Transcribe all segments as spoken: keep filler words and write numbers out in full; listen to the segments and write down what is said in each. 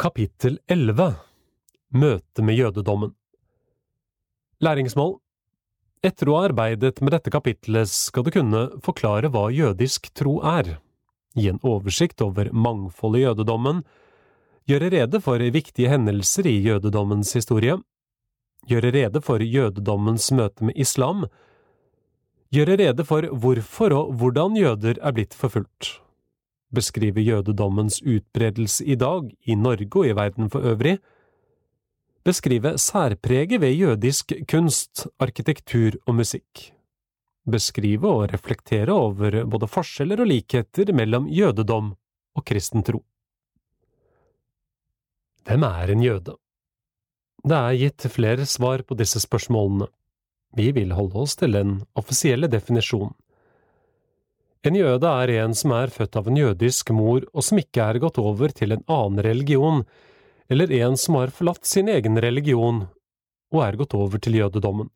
Kapittel elleve. Møte med jødedommen. Læringsmål. Etter å ha arbeidet med dette kapittelet skal du kunne forklare hva jødisk tro er, gi en oversikt over mangfoldet i jødedommen, gjøre rede for viktige hendelser i jødedommens historie, gjøre rede for jødedommens møte med islam, gjøre rede for hvorfor og hvordan jøder er blitt forfulgt, beskrive jødedommens utbredelse i dag i Norge og i verden for øvrig, beskrive særpreget ved jødisk kunst, arkitektur og musikk, beskrive og reflektere over både forskjeller og likheter mellom jødedom og kristen tro. Hvem er en jøde? Det er gitt flere svar på disse spørsmålene. Vi vil holde oss til den offisielle definisjonen. En jøde er en som er født av en jødisk mor og som ikke er gått over til en annen religion, eller en som har forlatt sin egen religion og er gått over til jødedommen.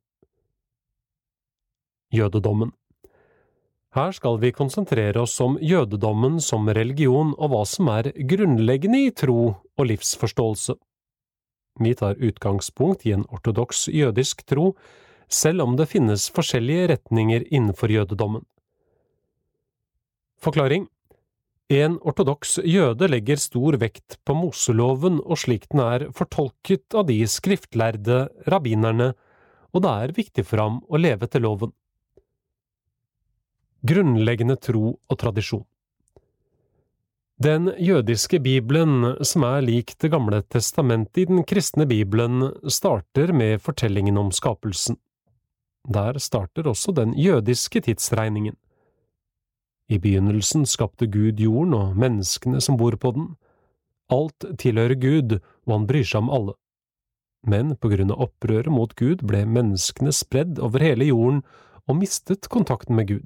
Jødedommen. Her skal vi konsentrere oss om jødedommen som religion og hva som er grunnleggende i tro og livsforståelse. Vi tar utgangspunkt i en ortodoks jødisk tro, selv om det finnes forskjellige retninger innenfor jødedommen. Forklaring. En ortodoks jøde legger stor vekt på Moseloven og slik den er fortolket av de skriftlærde rabbinerne, og det er viktig for ham å leve etter loven. Grunnleggende tro og tradisjon. Den jødiske bibelen, som er lik det gamle testamentet i den kristne bibelen, starter med fortellingen om skapelsen. Der starter også den jødiske tidsregningen. I begynnelsen skapte Gud jorden og menneskene som bor på den. Alt tilhører Gud, og han bryr seg om alle. Men på grunn av opprøret mot Gud ble menneskene spredd over hele jorden og mistet kontakten med Gud.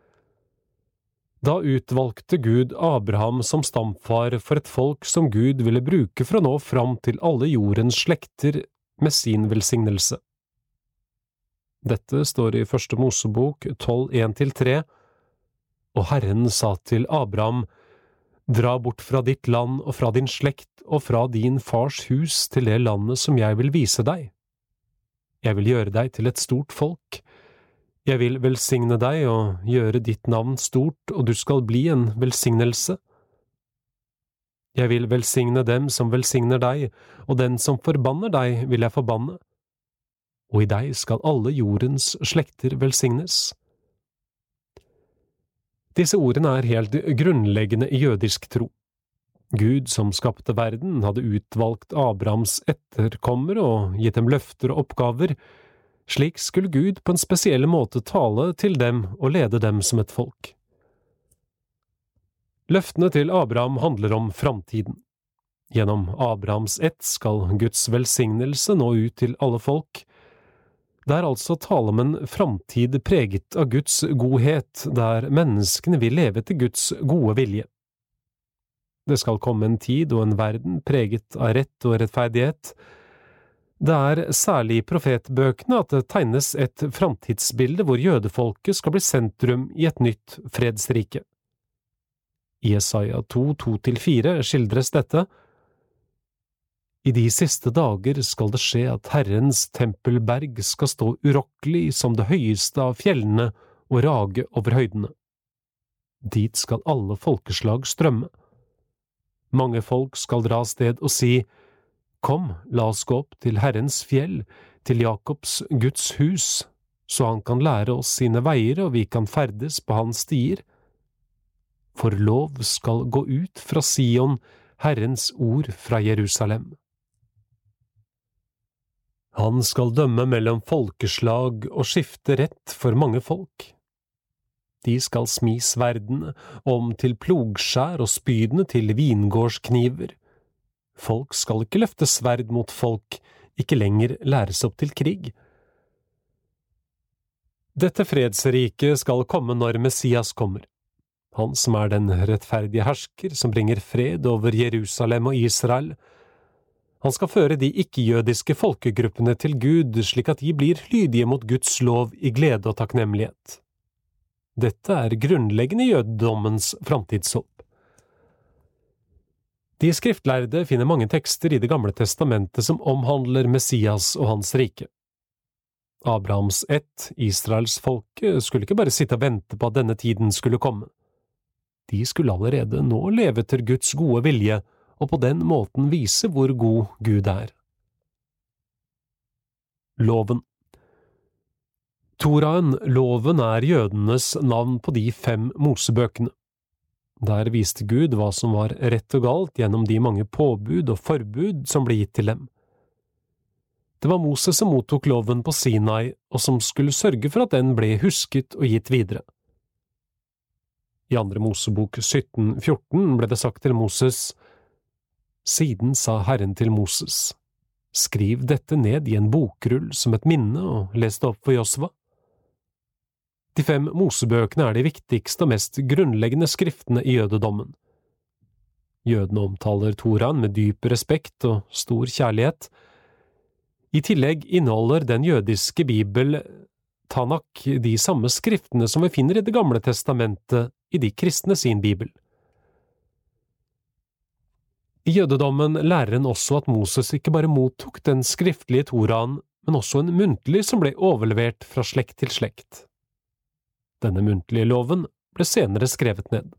Da utvalgte Gud Abraham som stamfar for et folk som Gud ville bruke for å nå fram til alle jordens slekter med sin velsignelse. Dette står i første Mosebok tolv en til tre, og Herren sa til Abraham, «Dra bort fra ditt land og fra din slekt og fra din fars hus til det landet som jeg vil vise deg. Jeg vil gjøre deg til et stort folk. Jeg vil velsigne deg og gjøre ditt navn stort, og du skal bli en velsignelse. Jeg vil velsigne dem som velsigner deg, og den som forbanner deg vil jeg forbanne. Og i deg skal alle jordens slekter velsignes.» Disse ordene er helt grunnleggende i jødisk tro. Gud som skapte verden hadde utvalgt Abrahams etterkommere og gitt dem løfter og oppgaver. Slik skulle Gud på en spesiell måte tale til dem og lede dem som et folk. Løftene til Abraham handler om framtiden. Gjennom Abrahams ett skal Guds velsignelse nå ut til alle folk. Det er altså tale om en framtid preget av Guds godhet, der menneskene vil leve til Guds gode vilje. Det skal komme en tid og en verden preget av rett og rettferdighet. Det er særlig i profetbøkene at det tegnes et framtidsbilde hvor jødefolket skal bli sentrum i et nytt fredsrike. I Jesaja to to til fire skildres dette. I de siste dager skal det skje at Herrens tempelberg skal stå urokkelig som det høyeste av fjellene og rage over høydene. Dit skal alle folkeslag strømme. Mange folk skal dra av sted og si, «Kom, la oss gå opp til Herrens fjell, til Jakobs Guds hus, så han kan lære oss sine veier og vi kan ferdes på hans stier. For lov skal gå ut fra Sion, Herrens ord fra Jerusalem. Han skal dømme mellom folkeslag og skifte rett for mange folk. De skal smi sverdene om til plogskjær og spydene til vingårdskniver. Folk skal ikke løfte sverd mot folk, ikke lenger læres opp til krig. Dette fredsriket skal komme når Messias kommer. Han som er den rettferdige hersker som bringer fred over Jerusalem og Israel. Han skal føre de ikke-jødiske folkegruppene til Gud, slik at de blir lydige mot Guds lov i glede og takknemlighet. Dette er grunnleggende i jødedommens framtidshåp. De skriftlærde finner mange tekster i Det gamle testamentet som omhandler Messias og hans rike. Abrahams ett, Israels folke, skulle ikke bare sitte og vente på at denne tiden skulle komme. De skulle allerede nå leve etter Guds gode vilje, og på den måten vise hvor god Gud er. Loven. Toraen, loven, er jødenes navn på de fem Mosebøkene. Der viste Gud hva som var rett og galt gjennom de mange påbud og forbud som ble gitt til dem. Det var Moses som mottok loven på Sinai, og som skulle sørge for at den ble husket og gitt videre. I andre Mosebok sytten fjorten ble det sagt til Moses: «Siden sa Herren til Moses, skriv dette ned i en bokrull som et minne og les det opp for Josva.» De fem Mosebøkene er de viktigste og mest grunnleggende skriftene i jødedommen. Jødene omtaler Toraen med dyp respekt og stor kjærlighet. I tillegg inneholder den jødiske bibel Tanakh de samme skriftene som vi finner i Det gamle testamentet i de kristne sin bibel. I jødedommen lærer en også at Moses ikke bare mottok den skriftlige Toraen, men også en muntlig som ble overlevert fra slekt til slekt. Denne muntlige loven ble senere skrevet ned.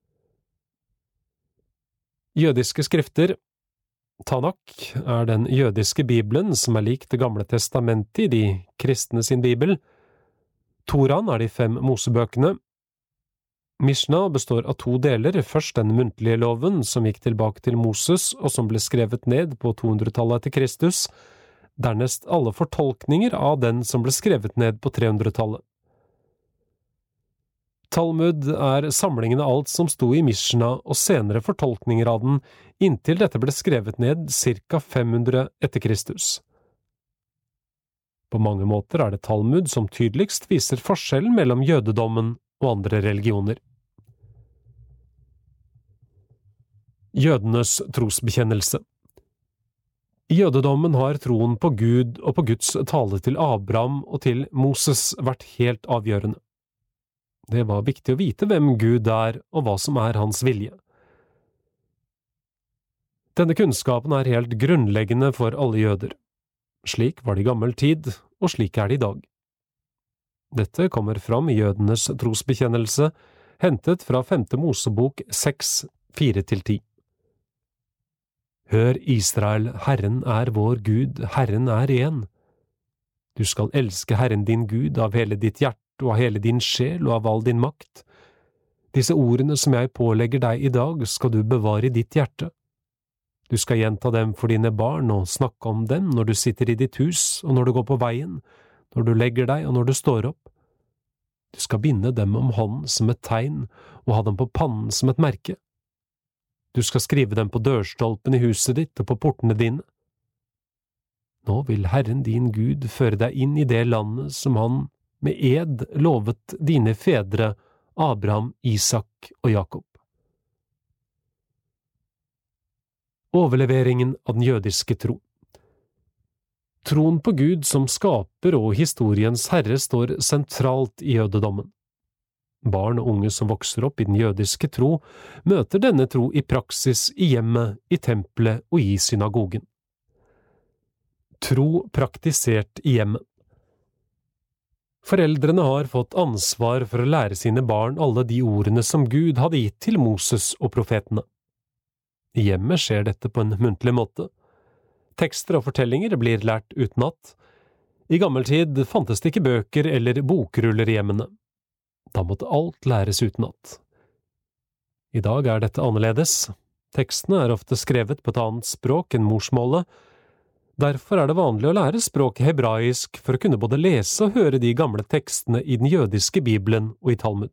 Jødiske skrifter. Tanakh er den jødiske bibelen som er lik Det gamle testamentet i de kristne sin bibel. Toraen er de fem Mosebøkene. Mishnah består av to deler, først den muntlige loven som gikk tilbake til Moses og som ble skrevet ned på to hundretallet etter Kristus, dernest alle fortolkninger av den som ble skrevet ned på tre hundretallet. Talmud er samlingen av alt som sto i Mishnah og senere fortolkninger av den, inntil dette ble skrevet ned ca. fem hundre etter Kristus. På mange måter er det Talmud som tydeligst viser forskjellen mellom jødedommen og andre religioner. Jødenes trosbekjennelse. I jødedommen har troen på Gud og på Guds tale til Abraham og til Moses vært helt avgjørende. Det var viktig å vite hvem Gud er og hva som er hans vilje. Denne kunnskapen er helt grunnleggende for alle jøder. Slik var det i gammel tid, og slik er det i dag. Dette kommer fram i jødenes trosbekjennelse, hentet fra femte Mosebok seks, fire til ti. Hør Israel, Herren er vår Gud, Herren er en. Du skal elske Herren din Gud av hele ditt hjerte, og av hele din sjel og av all din makt. Disse ordene som jeg pålegger deg i dag skal du bevare i ditt hjerte. Du skal gjenta dem for dine barn og snakke om dem når du sitter i ditt hus og når du går på veien, når du legger deg og når du står opp. Du skal binde dem om hånden som et tegn og ha dem på pannen som et merke. Du skal skrive dem på dørstolpen i huset ditt og på portene dine. Nå vil Herren din Gud føre deg inn i det landet som han med ed lovet dine fedre, Abraham, Isak og Jakob. Overleveringen av den jødiske tro. Troen på Gud som skaper og historiens herre står sentralt i jødedommen. Barn og unge som vokser opp i den jødiske tro, møter denne tro i praksis i hjemmet, i tempelet og i synagogen. Tro praktisert i hjemmet. Foreldrene har fått ansvar for å lære sine barn alle de ordene som Gud hadde gitt til Moses og profetene. I hjemmet skjer dette på en muntlig måte. Tekster og fortellinger blir lært utenat. I gammel tid fantes det ikke bøker eller bokruller i hjemmene. Da måtte alt læres utenat. I dag er dette annerledes. Tekstene er ofte skrevet på et annet språk enn morsmålet. Derfor er det vanlig å lære språket hebraisk for å kunne både lese og høre de gamle tekstene i den jødiske bibelen og i Talmud.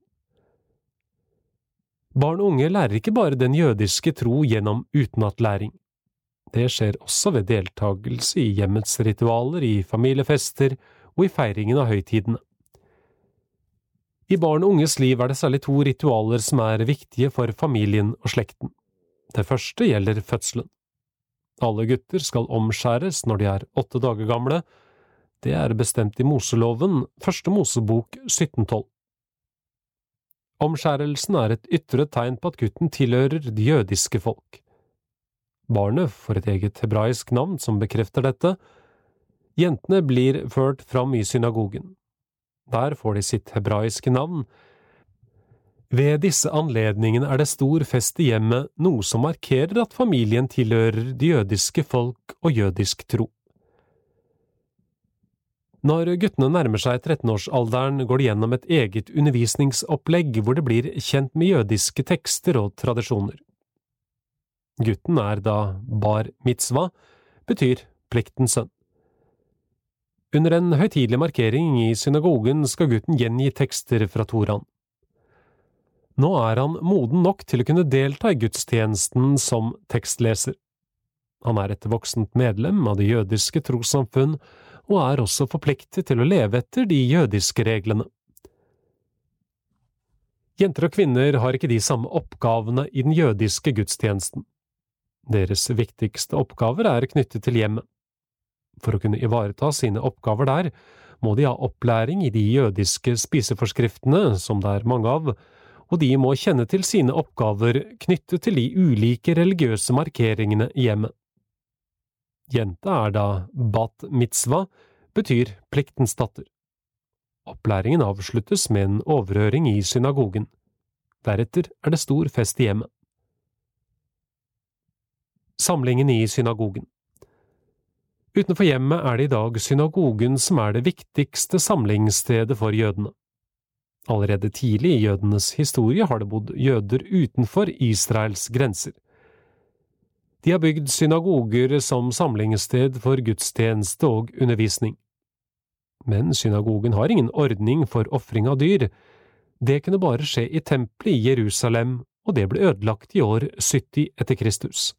Barn og unge lærer ikke bare den jødiske tro gjennom utenatlæring. Det skjer også ved deltagelse i hjemmets ritualer, i familiefester og i feiringen av høytidene. I barn og unges liv er det særlig to ritualer som er viktige for familien og slekten. Det første gjelder fødselen. Alle gutter skal omskjæres når de er åtte dager gamle. Det er bestemt i Moseloven, første Mosebok sytten tolv. Omskjærelsen er et ytre tegn på at gutten tilhører det jødiske folk. Barnet får et eget hebraisk navn som bekrefter dette. Jentene blir ført fram i synagogen. Der får de sitt hebraiske navn. Ved disse anledningene er det stor fest i hjemmet, noe som markerer at familien tilhører det jødiske folk og jødisk tro. Når guttene nærmer seg trettenårsalderen, går de gjennom et eget undervisningsopplegg hvor det blir kjent med jødiske tekster og tradisjoner. Gutten er da bar mitzvah, betyr pliktens sønn. Under en høytidelig markering i synagogen skal gutten gjengi tekster fra Toraen. Nå er han moden nok til å kunne delta i gudstjenesten som tekstleser. Han er et voksent medlem av det jødiske trossamfunn, og er også forpliktet til å leve etter de jødiske reglene. Jenter og kvinner har ikke de samme oppgavene i den jødiske gudstjenesten. Deres viktigste oppgaver er knyttet til hjemmet. For å kunne ivareta sine oppgaver der, må de ha opplæring i de jødiske spiseforskriftene, som det er mange av, og de må kjenne til sine oppgaver knyttet til de ulike religiøse markeringene i hjemmet. Jenta er da bat mitzvah, betyr pliktens datter. Opplæringen avsluttes med en overhøring i synagogen. Deretter er det stor fest i hjemmet. Samlingen i synagogen. Utenfor hjemmet er det i dag synagogen som er det viktigste samlingsstedet for jødene. Allerede tidlig i jødenes historie har det bodd jøder utenfor Israels grenser. De har bygd synagoger som samlingssted for gudstjeneste og undervisning. Men synagogen har ingen ordning for ofring av dyr. Det kunne bare skje i tempelet i Jerusalem, og det ble ødelagt i år sytti etter Kristus.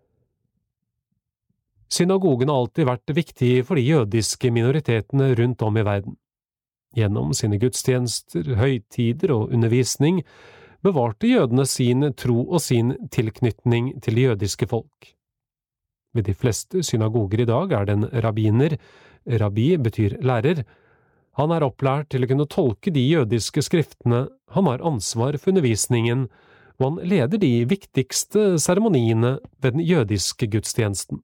Synagogen har alltid vært viktig for de jødiske minoritetene rundt om i verden. Gjennom sine gudstjenester, høytider og undervisning bevarte jødene sin tro og sin tilknytning til det jødiske folk. Ved de fleste synagoger i dag er det en rabbiner, rabbi betyr lærer. Han er opplært til å kunne tolke de jødiske skriftene, han har ansvar for undervisningen, og han leder de viktigste seremoniene ved den jødiske gudstjenesten.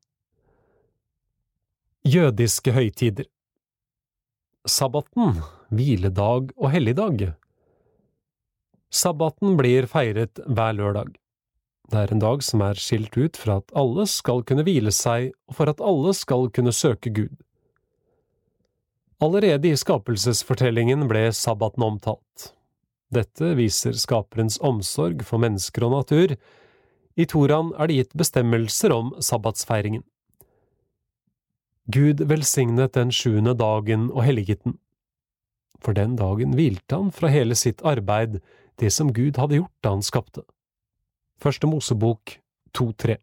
Jødiske høytider. Sabbaten, hviledag og helligdag. Sabbaten blir feiret hver lørdag. Det er en dag som er skilt ut for at alle skal kunne hvile seg, og for at alle skal kunne søke Gud. Allerede i skapelsesfortellingen ble sabbaten omtalt. Dette viser skaperens omsorg for mennesker og natur. I Toraen er det gitt bestemmelser om sabbatsfeiringen. Gud velsignet den sjuende dagen og helliget den. For den dagen hvilte han fra hele sitt arbeid, det som Gud hadde gjort da han skapte. Første Mosebok to tre.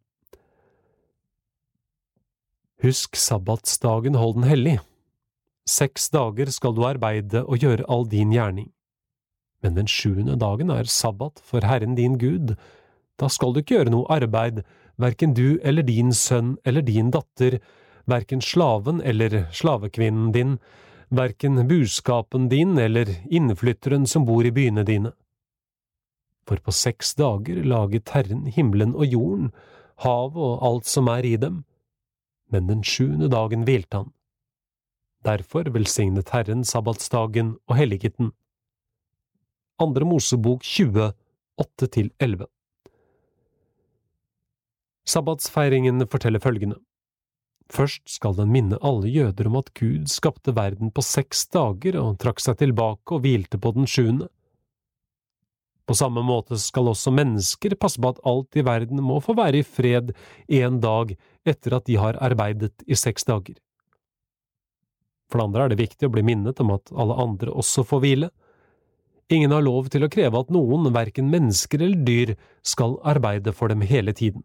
Husk sabbatsdagen, hold den hellig. Seks dager skal du arbeide og gjøre all din gjerning. Men den sjuende dagen er sabbat for Herren din Gud. Da skal du ikke gjøre noe arbeid, hverken du eller din sønn eller din datter, hverken slaven eller slavekvinnen din, hverken buskapen din eller innflytteren som bor i byene dine. For på seks dager laget Herren himmelen og jorden, havet og alt som er i dem, men den sjuende dagen hvilte han. Derfor velsignet Herren sabbatsdagen og helliget den. Andre Mosebok tjue, åtte til elleve. Sabbatsfeiringen forteller følgende. Først skal den minne alle jøder om at Gud skapte verden på seks dager og trakk seg tilbake og hvilte på den sjuende. På samme måte skal også mennesker passe på at alt i verden må få være i fred en dag etter at de har arbeidet i seks dager. For det andre er det viktig å bli minnet om at alle andre også får hvile. Ingen har lov til å kreve at noen, hverken mennesker eller dyr, skal arbeide for dem hele tiden.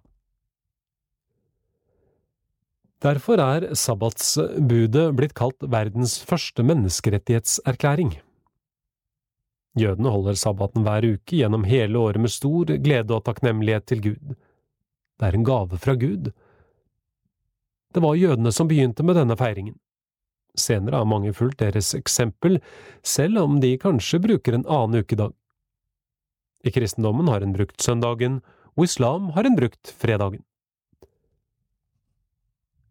Derfor er sabbatsbudet blitt kalt verdens første menneskerettighetserklæring. Jødene holder sabbaten hver uke gjennom hele året med stor glede og takknemlighet til Gud. Det er en gave fra Gud. Det var jødene som begynte med denne feiringen. Senere har mange fulgt deres eksempel, selv om de kanskje bruker en annen ukedag. I kristendommen har en brukt søndagen, og islam har en brukt fredagen.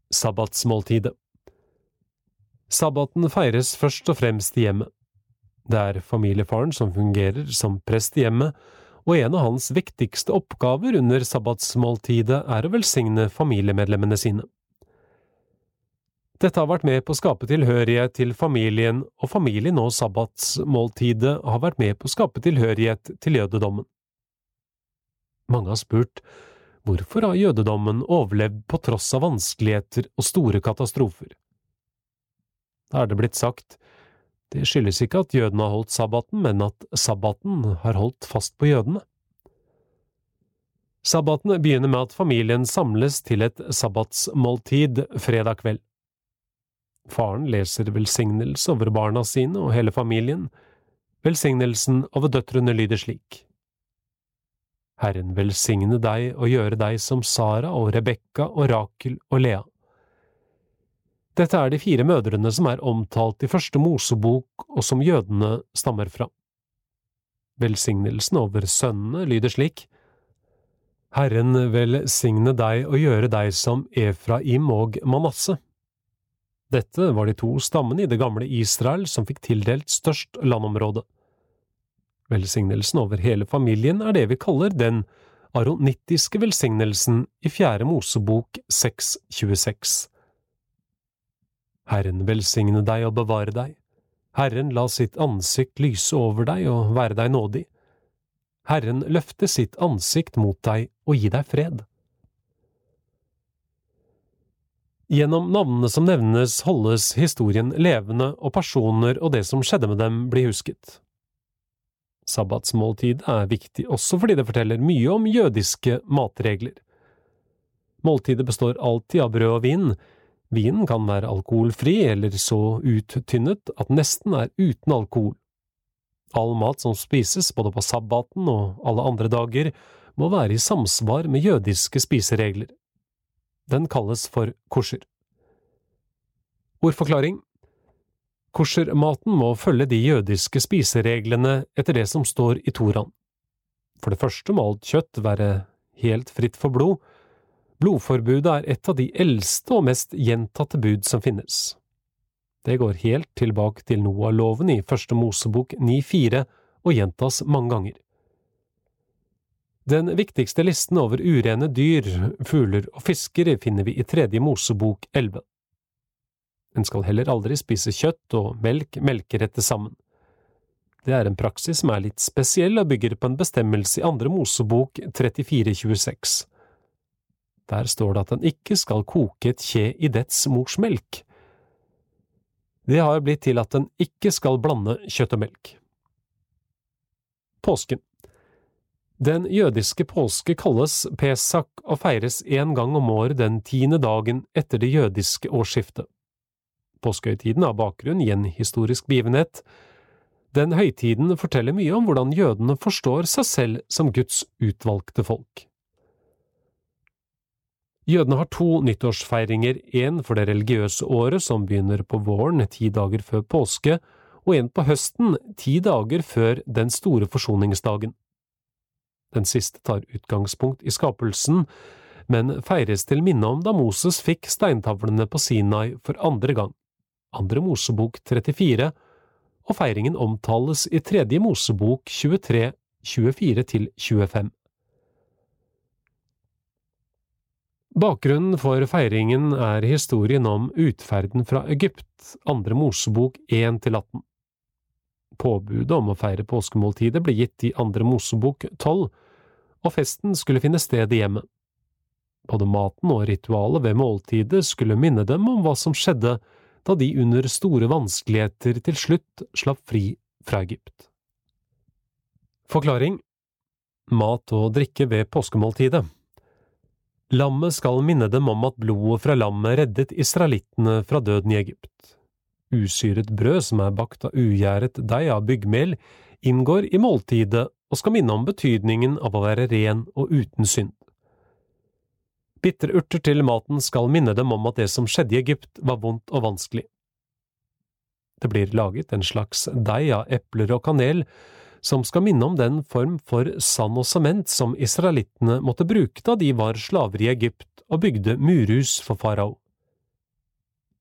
Sabbatsmåltidet. Sabbaten feires først og fremst i hjemmet. Det er familiefaren som fungerer som prest i hjemmet, og en av hans viktigste oppgaver under sabbatsmåltidet er å velsigne familiemedlemmene sine. Dette har vært med på å skape tilhørighet til familien, og familien og sabbatsmåltidet har vært med på å skape tilhørighet til jødedommen. Mange har spurt, hvorfor har jødedommen overlevd på tross av vanskeligheter og store katastrofer? Da er det blitt sagt, det skyldes ikke at jødene har holdt sabbaten, men at sabbaten har holdt fast på jødene. Sabbaten begynner med at familien samles til et sabbatsmåltid fredag kveld. Faren leser velsignelse over barna sine og hele familien. Velsignelsen over døtrene lyder slik. Herren velsigne deg og gjøre deg som Sara og Rebekka og Rakel og Lea. Dette er de fire mødrene som er omtalt i første Mosebok og som jødene stammer fra. Velsignelsen over sønnene lyder slik. Herren velsigne deg og gjøre deg som Efraim og Manasse. Dette var de to stammene i det gamle Israel som fikk tildelt størst landområde. Velsignelsen over hele familien er det vi kaller den aronittiske velsignelsen i fjerde Mosebok seks tjueseks. Herren velsigne deg og bevare deg. Herren la sitt ansikt lyse over deg og være deg nådig. Herren løfte sitt ansikt mot deg og gi deg fred. Gjennom navnene som nevnes holdes historien levende, og personer og det som skjedde med dem blir husket. Sabbatsmåltid er viktig også fordi det forteller mye om jødiske matregler. Måltidet består alltid av brød og vin. Vinen kan være alkoholfri eller så uttynnet at nesten er uten alkohol. All mat som spises både på sabbaten og alle andre dager må være i samsvar med jødiske spiseregler. Den kalles for kosher. Ordforklaring. Koshermaten må følge de jødiske spisereglene etter det som står i Toraen. For det første må alt kjøtt være helt fritt for blod. Blodforbudet er et av de eldste og mest gjentatte bud som finnes. Det går helt tilbake til Noah-loven i første Mosebok ni fire og gjentas mange ganger. Den viktigste listen over urene dyr, fugler og fisker finner vi i tredje Mosebok elleve. En skal heller aldri spise kjøtt og melk melkerette sammen. Det er en praksis som er litt spesiell og bygger på en bestemmelse i andre Mosebok trettifire tjueseks. Der står det at en ikke skal koke et kje i dets mors melk. Det har blitt til at en ikke skal blande kjøtt og melk. Påsken. Den jødiske påske kalles Pesak og feires en gang om året den tiende dagen etter det jødiske årsskiftet. Påskehøytiden har bakgrunn i en historisk begivenhet. Den høytiden forteller mye om hvordan jødene forstår seg selv som Guds utvalgte folk. Jødene har to nyttårsfeiringer, en for det religiøse året som begynner på våren ti dager før påske, og en på høsten ti dager før den store forsoningsdagen. Den siste tar utgangspunkt i skapelsen, men feires til minne om da Moses fikk steintavlene på Sinai for andre gang, andre Mosebok trettifire, og feiringen omtales i tredje Mosebok tjuetre, tjuefire til tjuefem. Bakgrunnen for feiringen er historien om utferden fra Egypt, andre Mosebok en til atten. Påbudet om å feire påskemåltidet ble gitt i andre Mosebok tolv, og festen skulle finne sted i hjemmet. Både maten og ritualet ved måltidet skulle minne dem om hva som skjedde da de under store vanskeligheter til slutt slapp fri fra Egypt. Forklaring. Mat og drikke ved påskemåltidet. Lammet skal minne dem om at blodet fra lammet reddet israelittene fra døden i Egypt. Usyret brød som er bakt av ugjæret deig av byggmel, inngår i måltidet og skal minne om betydningen av å være ren og uten synd. Bitre urter til maten skal minne dem om at det som skjedde i Egypt var vondt og vanskelig. Det blir laget en slags deig av epler og kanel, som skal minne om den form for sand og sement som israelittene måtte bruke da de var slaver i Egypt og bygde murhus for farao.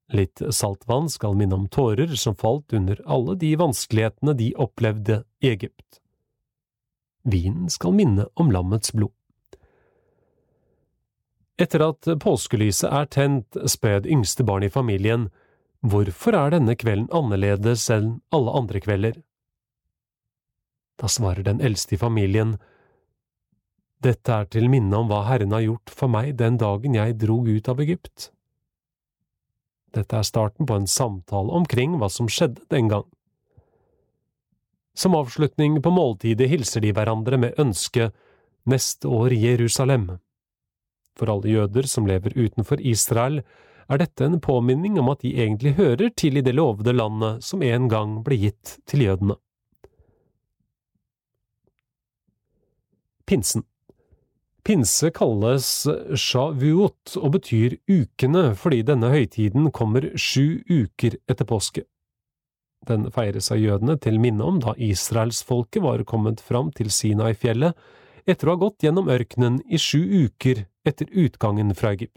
Litt saltvann skal minne om tårer som falt under alle de vanskelighetene de opplevde i Egypt. Vinen skal minne om lammets blod. Etter at påskelyset er tent, spør det yngste barn i familien, hvorfor er denne kvelden annerledes enn alle andre kvelder? Da svarer den eldste i familien, dette er til minne om hva Herren har gjort for meg den dagen jeg drog ut av Egypt. Dette er starten på en samtale omkring hva som skjedde den gang. Som avslutning på måltidet hilser de hverandre med ønske neste år i Jerusalem. For alle jøder som lever utenfor Israel, er dette en påminning om at de egentlig hører til i det lovede landet som en gang ble gitt til jødene. Pinsen. Pinse kalles Shavuot og betyr ukene fordi denne høytiden kommer sju uker etter påske. Den feires av jødene til minne om da Israelsfolket var kommet fram til Sinai-fjellet etter å ha gått gjennom ørkenen i sju uker etter utgangen fra Egypt.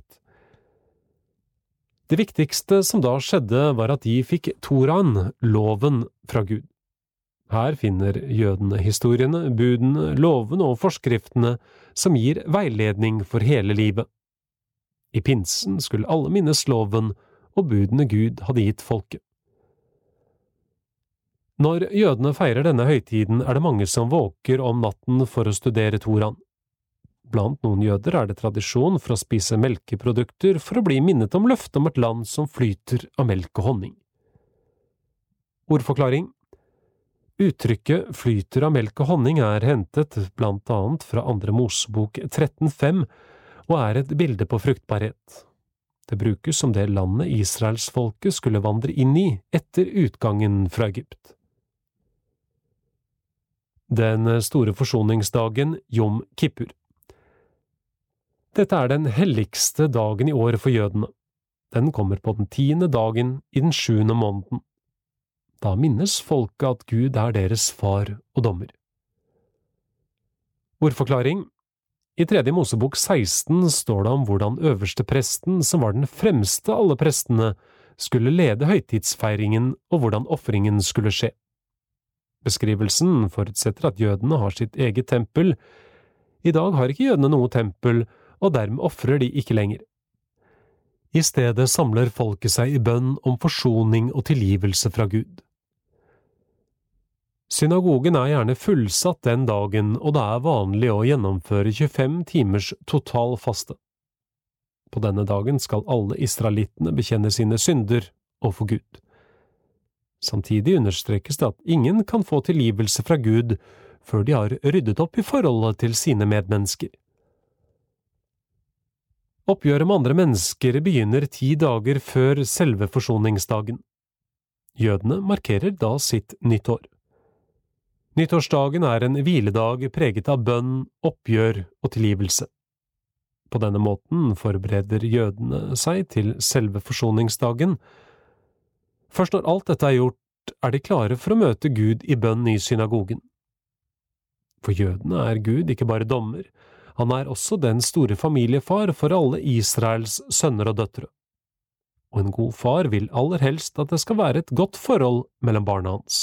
Det viktigste som da skjedde var at de fikk Toraen, loven fra Gud. Her finner jødene historiene, budene, lovene og forskriftene som gir veiledning for hele livet. I pinsen skulle alle minnes loven og budene Gud hadde gitt folket. Når jødene feirer denne høytiden, er det mange som våker om natten for å studere Toraen. Blant noen jøder er det tradisjon for å spise melkeprodukter for å bli minnet om løftet om et land som flyter av melk og honning. Ordforklaring. Uttrykket flyter av melk og honning er hentet blant annet fra andre Mosebok tretten fem og er et bilde på fruktbarhet. Det brukes som det landet Israelsfolket skulle vandre inn i etter utgangen fra Egypt. Den store forsoningsdagen, Jom Kippur. Dette er den helligste dagen i året for jødene. Den kommer på den tiende dagen i den sjuende måneden. Da minnes folket at Gud er deres far og dommer. Ordforklaring. I tredje Mosebok seksten står det om hvordan øverste presten, som var den fremste av alle prestene, skulle lede høytidsfeiringen og hvordan offringen skulle skje. Beskrivelsen forutsetter at jødene har sitt eget tempel. I dag har ikke jødene noe tempel, og dermed offrer de ikke lenger. I stedet samler folket seg i bønn om forsoning og tilgivelse fra Gud. Synagogen er gjerne fullsatt den dagen, og det er vanlig å gjennomføre tjuefem timers total faste. På denne dagen skal alle israelittene bekjenne sine synder overfor Gud. Samtidig understrekes det at ingen kan få tilgivelse fra Gud før de har ryddet opp i forholdet til sine medmennesker. Oppgjøret med andre mennesker begynner ti dager før selve forsoningsdagen. Jødene markerer da sitt nyttår. Nyttårsdagen er en hviledag preget av bønn, oppgjør og tilgivelse. På denne måten forbereder jødene seg til selve forsoningsdagen. Først når alt dette er gjort, er de klare for å møte Gud i bønn i synagogen. For jødene er Gud ikke bare dommer, han er også den store familiefar for alle Israels sønner og døtre. Og en god far vil aller helst at det skal være et godt forhold mellom barna hans.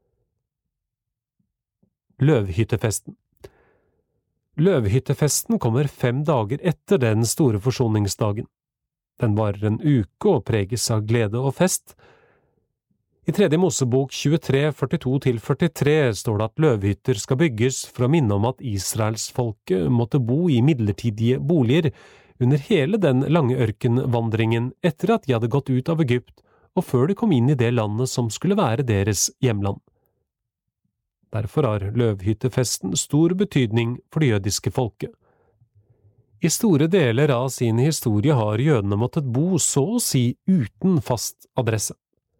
Løvhyttefesten. Løvhyttefesten kommer fem dager etter den store forsoningsdagen. Den varer en uke og preges av glede og fest. I tredje Mosebok tjuetre førtito til førtitre står det at løvhytter skal bygges for å minne om at Israelsfolket måtte bo i midlertidige boliger under hele den lange ørkenvandringen etter at de hadde gått ut av Egypt og før de kom inn i det landet som skulle være deres hjemland. Derfor har løvhyttefesten stor betydning for det jødiske folket. I store deler av sin historie har jødene måttet bo så å si uten fast adresse.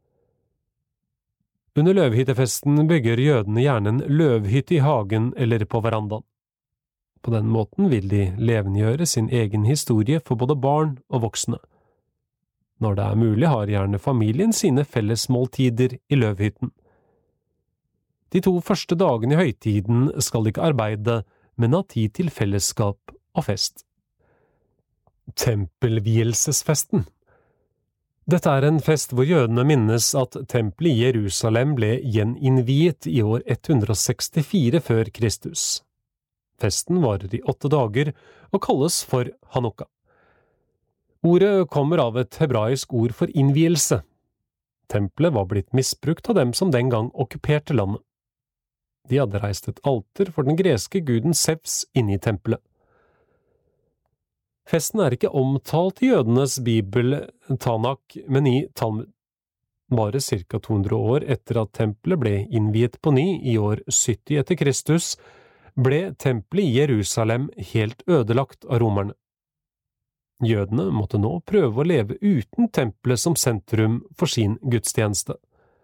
Under løvhyttefesten bygger jødene gjerne en løvhytte i hagen eller på verandaen. På den måten vil de levendegjøre sin egen historie for både barn og voksne. Når det er mulig har gjerne familien sine fellesmåltider i løvhytten. De to første dagene i høytiden skal de ikke arbeide, men ha tid til fellesskap og fest. Tempelvielsesfesten. Dette er en fest hvor jødene minnes at tempelet i Jerusalem ble gjeninnviet i år ett hundre sekstifire før Kristus. Festen varer i åtte dager og kalles for Hanukka. Ordet kommer av et hebraisk ord for innvielse. Tempelet var blitt misbrukt av dem som den gang okkuperte landet. De hadde reist et alter for den greske guden Sevs inne i tempelet. Festen er ikke omtalt i jødenes bibel Tanak, men i Talmud. Bare cirka to hundre år etter at tempelet ble innviet på ny i år sytti etter Kristus, ble tempelet i Jerusalem helt ødelagt av romerne. Jødene måtte nå prøve å leve uten tempelet som sentrum for sin gudstjeneste.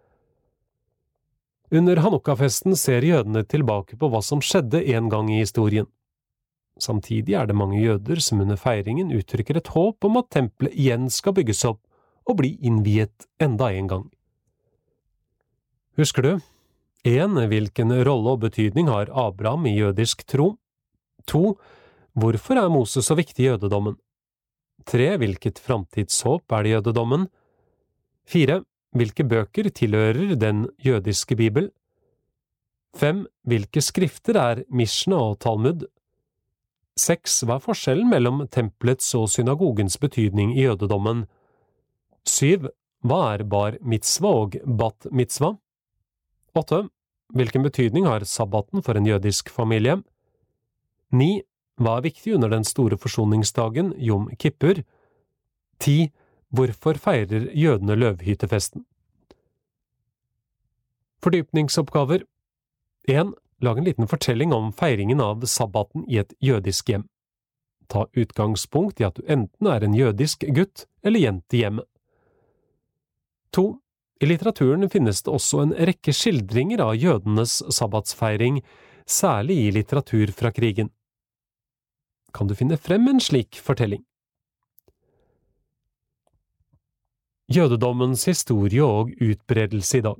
Under Hanukka-festen ser jødene tilbake på hva som skjedde en gang i historien. Samtidig er det mange jøder som under feiringen uttrykker et håp om at tempelet igjen skal bygges opp og bli innviet enda en gang. Husker du? en. Hvilken rolle og betydning har Abraham i jødisk tro? to. Hvorfor er Moses så viktig i jødedommen? tre. Hvilket framtidshåp er det i jødedommen? fire. Hvilke bøker tilhører den jødiske bibel? fem. Hvilke skrifter er Mishna og Talmud? seks. Hva er forskjellen mellom tempelets og synagogens betydning i jødedommen? syv. Hva er bar mitzva og bat mitzva? åtte. Hvilken betydning har sabbaten for en jødisk familie? ni. Hva er viktig under den store forsoningsdagen, Yom Kippur? ti. Hvorfor feirer jødene løvhyttefesten? Fordypningsoppgaver. en. Lag en liten fortelling om feiringen av sabbaten i et jødisk hjem. Ta utgangspunkt i at du enten er en jødisk gutt eller jente i hjemmet. to. I litteraturen finnes det også en rekke skildringer av jødenes sabbatsfeiring, særlig i litteratur fra krigen. Kan du finne frem en slik fortelling? Jødedommens historie og utbredelse i dag.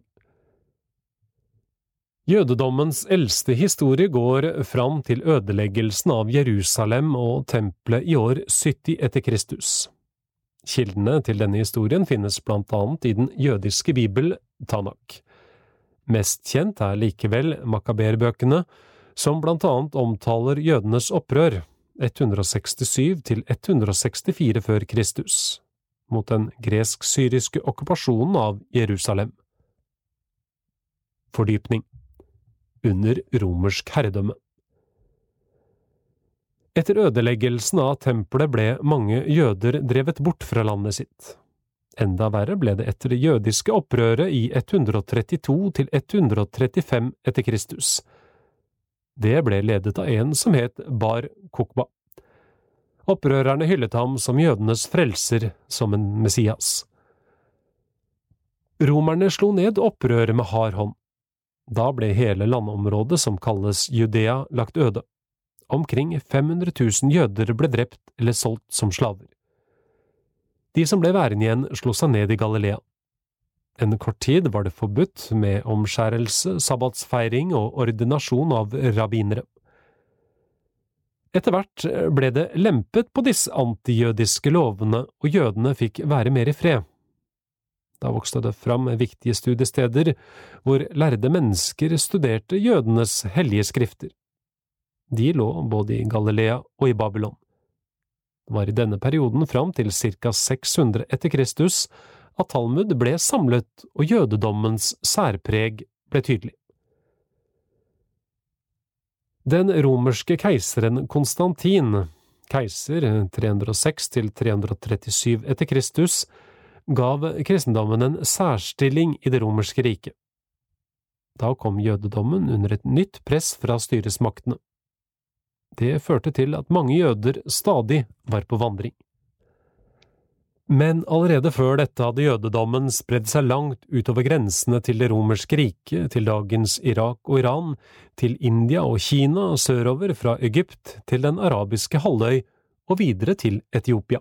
Jødedommens eldste historie går fram til ødeleggelsen av Jerusalem og tempelet i år sytti etter Kristus. Kildene til denne historien finnes blant annet i den jødiske bibel Tanak. Mest kjent er likevel Makaberbøkene, som blant annet omtaler jødenes opprør ett hundre sekstisju til ett hundre sekstifire før Kristus, mot den gresk-syriske okkupasjonen av Jerusalem. Fordypning. Under romersk herredømme. Etter ødeleggelsen av tempelet ble mange jøder drevet bort fra landet sitt. Enda verre ble det etter det jødiske opprøret i ett hundre trettito til ett hundre trettifem etter Kristus. Det ble ledet av en som het Bar Kokba. Opprørerne hyllet ham som jødenes frelser, som en messias. Romerne slo ned opprøret med hard hånd. Da ble hele landområdet som kalles Judea lagt øde. Omkring fem hundre tusen jøder ble drept eller solgt som slaver. De som ble værende igjen slo seg ned i Galilea. En kort tid var det forbudt med omskjærelse, sabbatsfeiring og ordinasjon av rabbinere. Etter hvert ble det lempet på disse antijødiske lovene, og jødene fikk være mer i fred. Da vokste det fram viktige studiesteder, hvor lærde mennesker studerte jødenes hellige skrifter. De lå både i Galilea og i Babylon. Det var i denne perioden fram til ca seks hundre etter Kristus at Talmud ble samlet og jødedommens særpreg ble tydelig. Den romerske keiseren Konstantin, keiser tre hundre seks til tre hundre trettisju etter Kristus, gav kristendommen en særstilling i det romerske riket. Da kom jødedommen under et nytt press fra styresmaktene. Det førte til at mange jøder stadig var på vandring. Men allerede før dette hadde jødedommen spredd seg langt utover grensene til det romerske riket, til dagens Irak og Iran, til India og Kina, sørover fra Egypt til den arabiske halvøy og videre til Etiopia.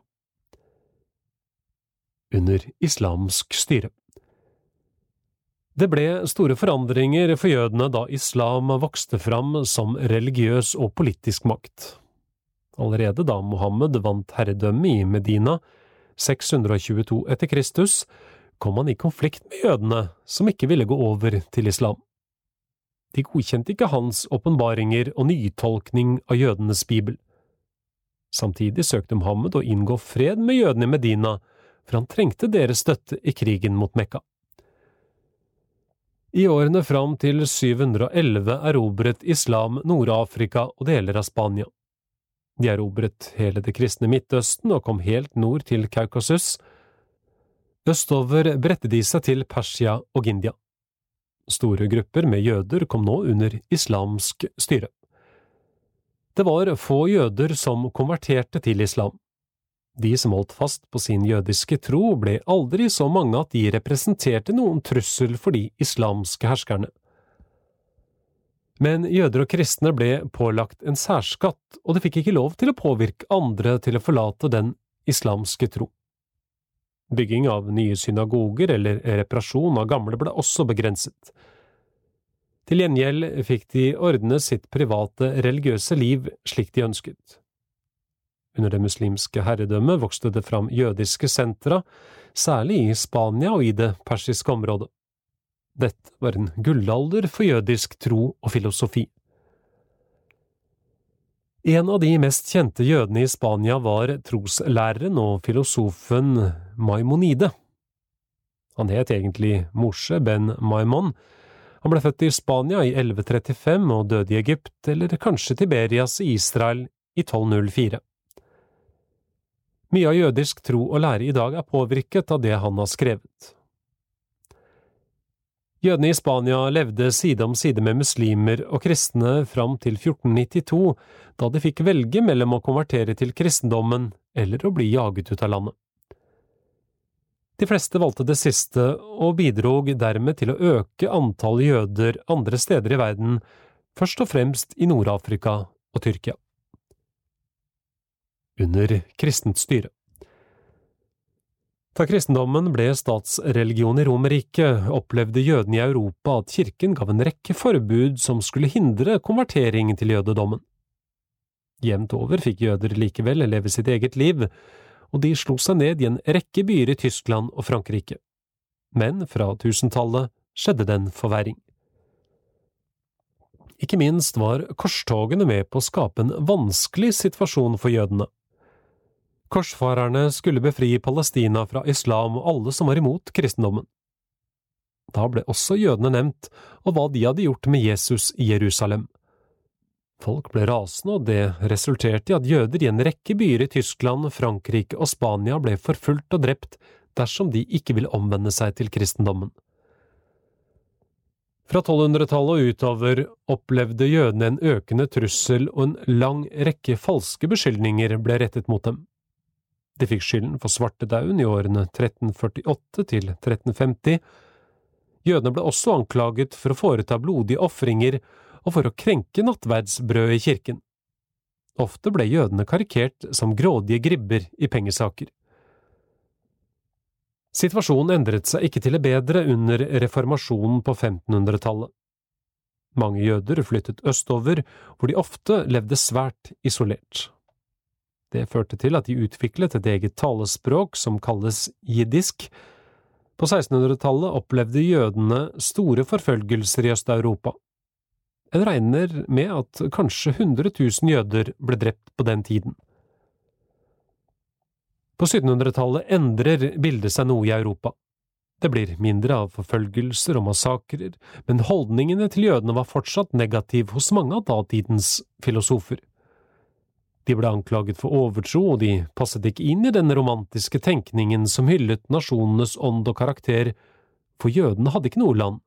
Under islamsk styre. Det ble store forandringer for jødene da islam vokste fram som religiøs og politisk makt. Allerede da Mohammed vant herredømme i Medina, seks hundre tjueto etter Kristus, kom han i konflikt med jødene som ikke ville gå over til islam. De godkjente ikke hans åpenbaringer og nytolkning av jødenes bibel. Samtidig søkte Muhammed å inngå fred med jødene i Medina, for han trengte deres støtte i krigen mot Mekka. I årene fram til syv hundre elleve erobret islam Nord-Afrika og deler av Spania. De erobret hele det kristne Midtøsten og kom helt nord til Kaukasus. Østover bredte de seg til Persia og India. Store grupper med jøder kom nå under islamsk styre. Det var få jøder som konverterte til islam. De som holdt fast på sin jødiske tro ble aldri så mange at de representerte noen trussel for de islamske herskerne. Men jøder og kristne ble pålagt en særskatt, og de fikk ikke lov til å påvirke andre til å forlate den islamske tro. Bygging av nye synagoger eller reparasjon av gamle ble også begrenset. Til gjengjeld fikk de ordne sitt private religiøse liv slik de ønsket. Under det muslimske herredømmet vokste det fram jødiske sentra, særlig i Spania og i det persiske området. Dette var en gullalder for jødisk tro og filosofi. En av de mest kjente jødene i Spania var troslæreren og filosofen Maimonide. Han het egentlig Moshe ben Maimon. Han ble født i Spania i elleve trettifem og døde i Egypt, eller kanskje Tiberias i Israel, i tolv null fire. Mye av jødisk tro og lære i dag er påvirket av det han har skrevet. Jødene i Spania levde side om side med muslimer og kristne fram til fjorten nittito, da de fikk velge mellom å konvertere til kristendommen eller å bli jaget ut av landet. De fleste valgte det siste og bidrog dermed til å øke antall jøder andre steder i verden, først og fremst i Nord-Afrika og Tyrkia. Under kristent styre. Da kristendommen ble statsreligion i Romerriket, opplevde jødene i Europa at kirken gav en rekke forbud som skulle hindre konvertering til jødedommen. Jevnt over fikk jøder likevel leve sitt eget liv, og de slo seg ned i en rekke byer i Tyskland og Frankrike. Men fra tusentallet skjedde det en forverring. Ikke minst var korstogene med på å skape en vanskelig situasjon for jødene. Korsfarerne skulle befri Palestina fra islam og alle som var imot kristendommen. Da ble også jødene nevnt, og hva de hadde gjort med Jesus i Jerusalem. Folk ble rasende, og det resulterte i at jøder i en rekke byer i Tyskland, Frankrike og Spania ble forfulgt og drept dersom de ikke ville omvende seg til kristendommen. Fra tolvhundretallet og utover opplevde jødene en økende trussel, og en lang rekke falske beskyldninger ble rettet mot dem. De fikk skylden for svartedauden i årene tretten førtiåtte til tretten femti. Jødene ble også anklaget for å foreta blodige ofringer og for å krenke nattverdsbrød i kirken. Ofte ble jødene karikert som grådige gribber i pengesaker. Situasjonen endret seg ikke til det bedre under reformasjonen på femtenhundretallet. Mange jøder flyttet østover, hvor de ofte levde svært isolert. Det førte til at de utviklet et eget talespråk som kalles jiddisk. På sekstenhundretallet opplevde jødene store forfølgelser i Øst-Europa. En regner med at kanskje hundre tusen jøder ble drept på den tiden. På syttenhundretallet endrer bildet seg noe i Europa. Det blir mindre av forfølgelser og massakrer, men holdningene til jødene var fortsatt negativ hos mange av datidens filosofer. De ble anklaget for overtro, og de passet ikke inn i den romantiske tenkningen som hyllet nasjonenes ånd og karakter, for jødene hadde ikke noe land.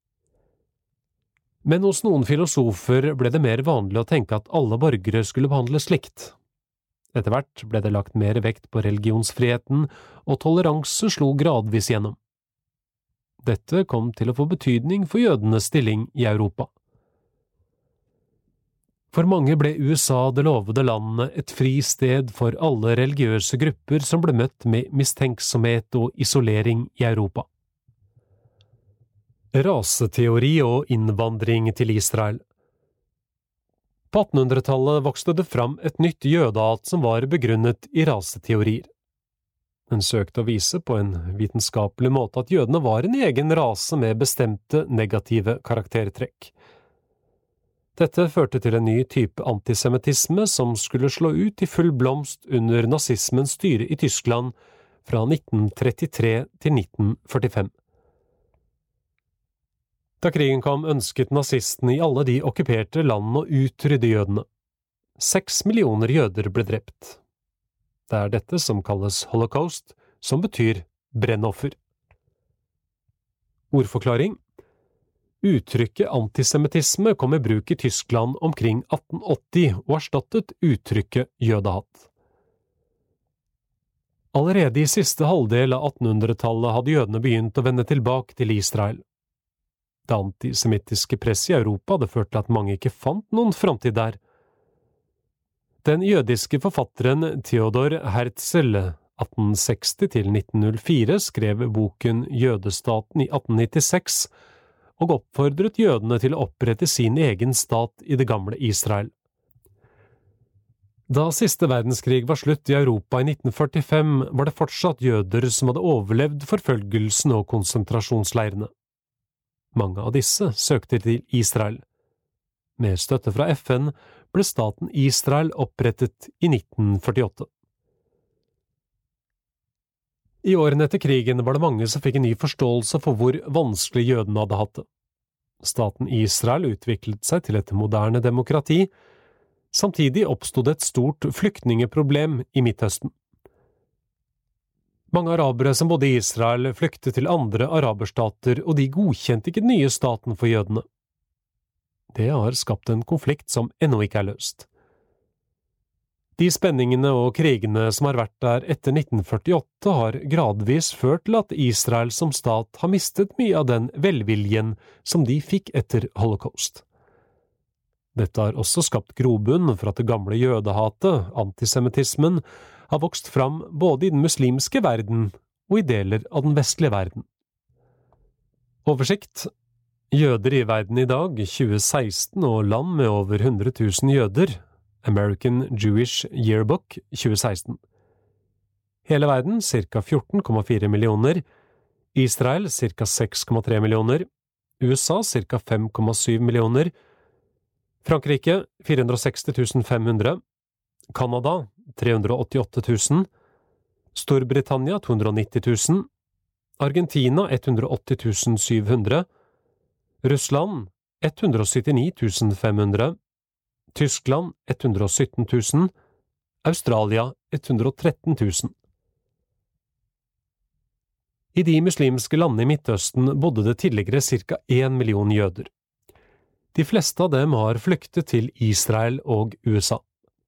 Men hos noen filosofer ble det mer vanlig å tenke at alle borgere skulle behandles likt. Etter hvert ble det lagt mer vekt på religionsfriheten, og toleranse slo gradvis gjennom. Dette kom til å få betydning for jødenes stilling i Europa. For mange ble U S A det lovede landet et fristed for alle religiøse grupper som ble møtt med mistenksomhet og isolering i Europa. Raseteori og innvandring til Israel. På attenhundretallet vokste det fram et nytt jødehat som var begrunnet i raseteorier. Den søkte å vise på en vitenskapelig måte at jødene var en egen rase med bestemte negative karaktertrekk. Dette førte til en ny type antisemittisme som skulle slå ut i full blomst under nazismens styre i Tyskland fra nitten trettitre til nitten førtifem. Da krigen kom, ønsket nazistene i alle de okkuperte landene å utrydde jødene. Seks millioner jøder ble drept. Det er dette som kalles holocaust, som betyr brennoffer. Ordforklaring. Uttrykket antisemittisme kom i bruk i Tyskland omkring atten åtti og erstattet uttrykket jødehatt. Allerede i siste halvdel av attenhundretallet hadde jødene begynt å vende tilbake til Israel. Det antisemittiske presset i Europa hadde ført til at mange ikke fant noen framtid der. Den jødiske forfatteren Theodor Herzl atten seksti til nitten null fire skrev boken Jødestaten i atten nittiseks og oppfordret jødene til å opprette sin egen stat i det gamle Israel. Da siste verdenskrig var slutt i Europa i nitten førtifem, var det fortsatt jøder som hadde overlevd forfølgelsen og konsentrasjonsleirene. Mange av disse søkte til Israel. Med støtte fra F N ble staten Israel opprettet i nitten førtiåtte. I årene etter krigen var det mange som fikk en ny forståelse for hvor vanskelig jødene hadde hatt det. Staten Israel utviklet seg til et moderne demokrati. Samtidig oppstod et stort flyktningeproblem i Midtøsten. Mange arabere som bodde i Israel flyktet til andre araberstater, og de godkjente ikke den nye staten for jødene. Det har skapt en konflikt som ennå ikke er løst. De spenningene og krigene som har vært der etter nitten førtiåtte har gradvis ført til at Israel som stat har mistet mye av den velviljen som de fikk etter holocaust. Dette har også skapt grobunn for at det gamle jødehatet, antisemittismen, har vokst fram både i den muslimske verden og i deler av den vestlige verden. Oversikt. Jøder i verden i dag, tjue seksten og land med over hundre tusen jøder. American Jewish Yearbook, tjue seksten. Hele verden, cirka fjorten komma fire millioner. Israel, cirka seks komma tre millioner. U S A, cirka fem komma syv millioner. Frankrike, fire hundre og seksti tusen fem hundre. Kanada, tre hundre og åttiåtte tusen. Storbritannia, to hundre og nitti tusen. Argentina, ett hundre og åtti tusen syv hundre. Russland, ett hundre og syttini tusen fem hundre. Tyskland, ett hundre og sytten tusen. Australia, ett hundre og tretten tusen. I de muslimske landene i Midtøsten bodde det tidligere cirka en million jøder. De fleste av dem har flyktet til Israel og U S A.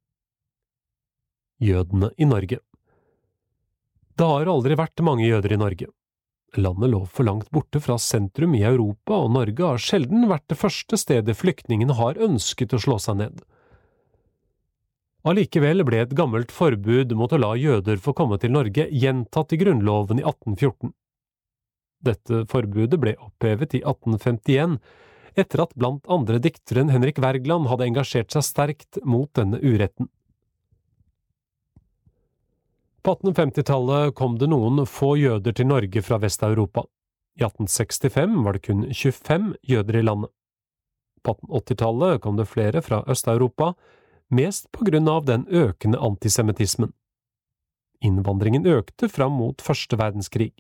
Jødene i Norge. Det har aldri vært mange jøder i Norge. Landet lå for langt borte fra sentrum i Europa, og Norge har sjelden vært det første stedet flyktningene har ønsket å slå seg ned. Allikevel ble et gammelt forbud mot å la jøder få komme til Norge gjentatt i grunnloven i atten fjorten. Dette forbudet ble opphevet i atten femtien, etter at blant andre dikteren Henrik Wergeland hadde engasjert seg sterkt mot denne uretten. På attenhundre-og-femtitallet kom det noen få jøder til Norge fra Vest-Europa. I atten sekstifem var det kun tjuefem jøder i landet. På atten-åttitallet kom det flere fra Øst-Europa, mest på grunn av den økende antisemittismen. Innvandringen økte fram mot første verdenskrig.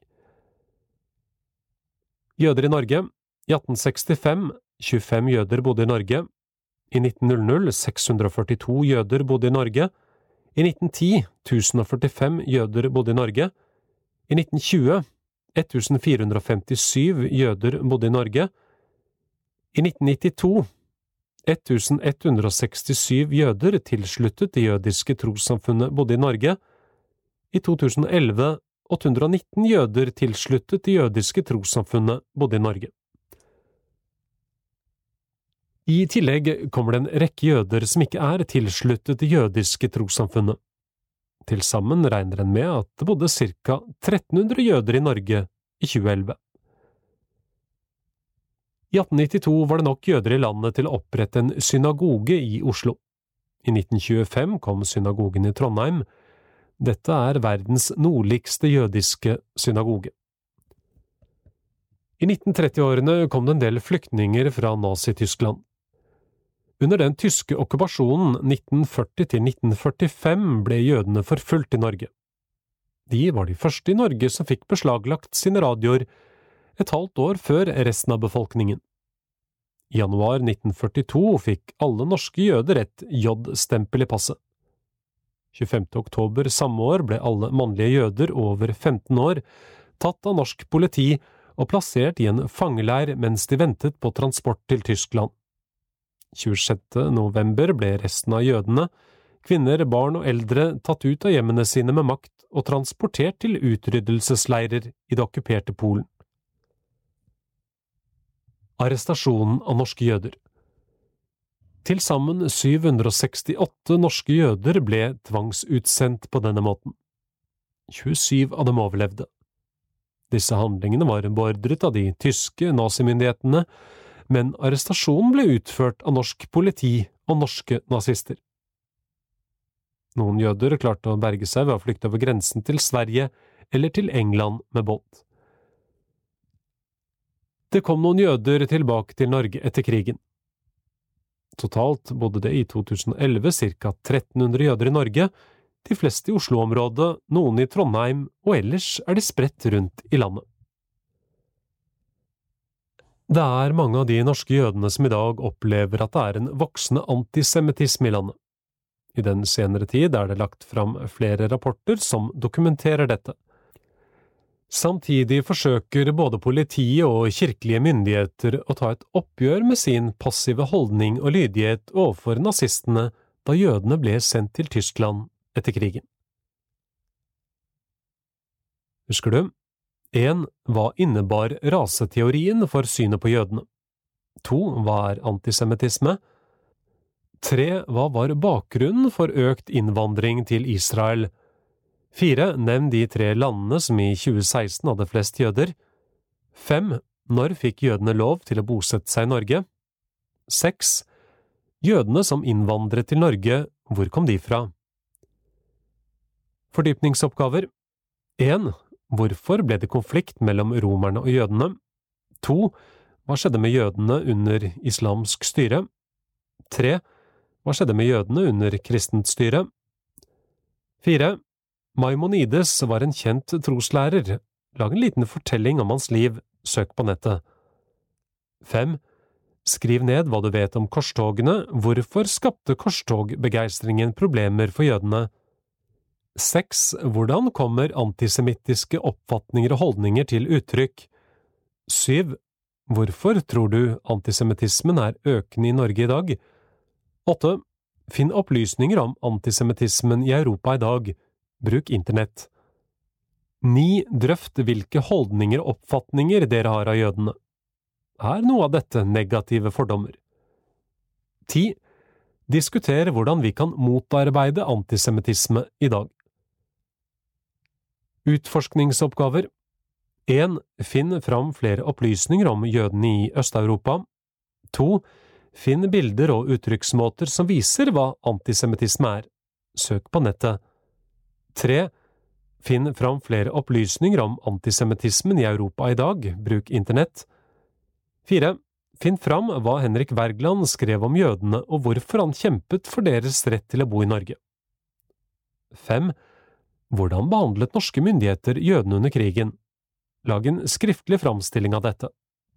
Jøder i Norge. I atten sekstifem, tjuefem jøder bodde i Norge. I nitten hundre, seks hundre og førtito jøder bodde i Norge. I nitten ti, tusen og førtifem jøder bodde i Norge. I nitten tjue, tusen fire hundre og femtisyv jøder bodde i Norge. I nitten nittito, tusen ett hundre og sekstissyv jøder tilsluttet det jødiske trossamfunnet bodde i Norge. I to tusen og elleve, åtte hundre og nitten jøder tilsluttet det jødiske trossamfunnet bodde i Norge. I tillegg kommer det en rekke jøder som ikke er tilsluttet det jødiske trossamfunnet. Til sammen regner en med at det bodde cirka tretten hundre jøder i Norge i tjue elleve. I atten nittito var det nok jøder i landet til å opprette en synagoge i Oslo. I nitten tjuefem kom synagogen i Trondheim. Dette er verdens nordligste jødiske synagoge. I nitten-tretti-årene kom det en del flyktninger fra Nazi-Tyskland. Under den tyske okkupasjonen nitten førti til nitten førtifem ble jødene forfulgt i Norge. De var de første i Norge som fikk beslaglagt sine radioer et halvt år før resten av befolkningen. I januar nitten førtito fikk alle norske jøder et J-stempel i passet. tjuefemte oktober samme år ble alle mannlige jøder over femten år tatt av norsk politi og plassert i en fangeleir mens de ventet på transport til Tyskland. tjuesjette november ble resten av jødene, kvinner, barn og eldre, tatt ut av hjemmene sine med makt og transportert til utryddelsesleirer i det okkuperte Polen. Arrestasjonen av norske jøder. Til sammen syv hundre sekstiåtte norske jøder ble tvangsutsendt på denne måten. tjuesyv av dem overlevde. Disse handlingene var beordret av de tyske nazimyndighetene, men arrestasjonen ble utført av norsk politi og norske nazister. Noen jøder klarte å berge seg ved å flykte over grensen til Sverige eller til England med båt. Det kom noen jøder tilbake til Norge etter krigen. Totalt bodde det i to tusen og elleve ca. tretten hundre jøder i Norge, de fleste i Oslo-området, noen i Trondheim, og ellers er de spredt rundt i landet. Det er mange av de norske jødene som i dag opplever at det er en voksende antisemittisme i landet. I den senere tid er det lagt fram flere rapporter som dokumenterer dette. Samtidig forsøker både politiet og kirkelige myndigheter å ta et oppgjør med sin passive holdning og lydighet overfor nazistene da jødene ble sendt til Tyskland etter krigen. Husker du? en. Hva innebar raseteorien for synet på jødene? to. Hva er antisemittisme? tre. Hva var bakgrunnen for økt innvandring til Israel? fire. Nevn de tre landene som i tjue seksten hadde flest jøder. fem. Når fikk jødene lov til å bosette seg i Norge? seks. Jødene som innvandret til Norge, hvor kom de fra? Fordypningsoppgaver. en. Hvorfor ble det konflikt mellom romerne og jødene? to. Hva skjedde med jødene under islamsk styre? tre. Hva skjedde med jødene under kristent styre? fire. Maimonides var en kjent troslærer. Lag en liten fortelling om hans liv. Søk på nettet. fem. Skriv ned hva du vet om korstogene. Hvorfor skapte korstogbegeistringen problemer for jødene? seks. Hvordan kommer antisemittiske oppfatninger og holdninger til uttrykk? syv. Hvorfor tror du antisemittismen er økende i Norge i dag? åtte. Finn opplysninger om antisemittismen i Europa i dag. Bruk internett. ni. Drøft hvilke holdninger og oppfatninger dere har av jødene. Er noe av dette negative fordommer? ti. Diskuter hvordan vi kan motarbeide antisemittisme i dag. Utforskningsoppgaver. en. Finn fram flere opplysninger om jødene i Øst-Europa. to. Finn bilder og uttrykksmåter som viser hva antisemittisme er. Søk på nettet. tre. Finn fram flere opplysninger om antisemittismen i Europa i dag. Bruk internett. fire. Finn fram hva Henrik Wergeland skrev om jødene og hvorfor han kjempet for deres rett til å bo i Norge. fem. Hvordan behandlet norske myndigheter jødene under krigen? Lag en skriftlig framstilling av dette.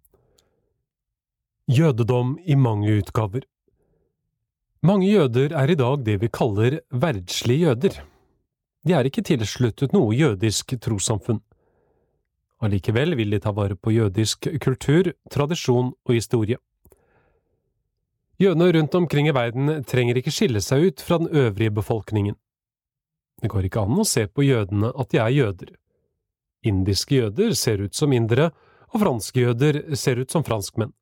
Jødedom i mange utgaver. Mange jøder er i dag det vi kaller verdslige jøder. De er ikke tilsluttet noe jødisk trossamfunn. Allikevel vil de ta vare på jødisk kultur, tradisjon og historie. Jødene rundt omkring i verden trenger ikke skille seg ut fra den øvrige befolkningen. Det går ikke an å se på jødene at de er jøder. Indiske jøder ser ut som indere, og franske jøder ser ut som franskmenn.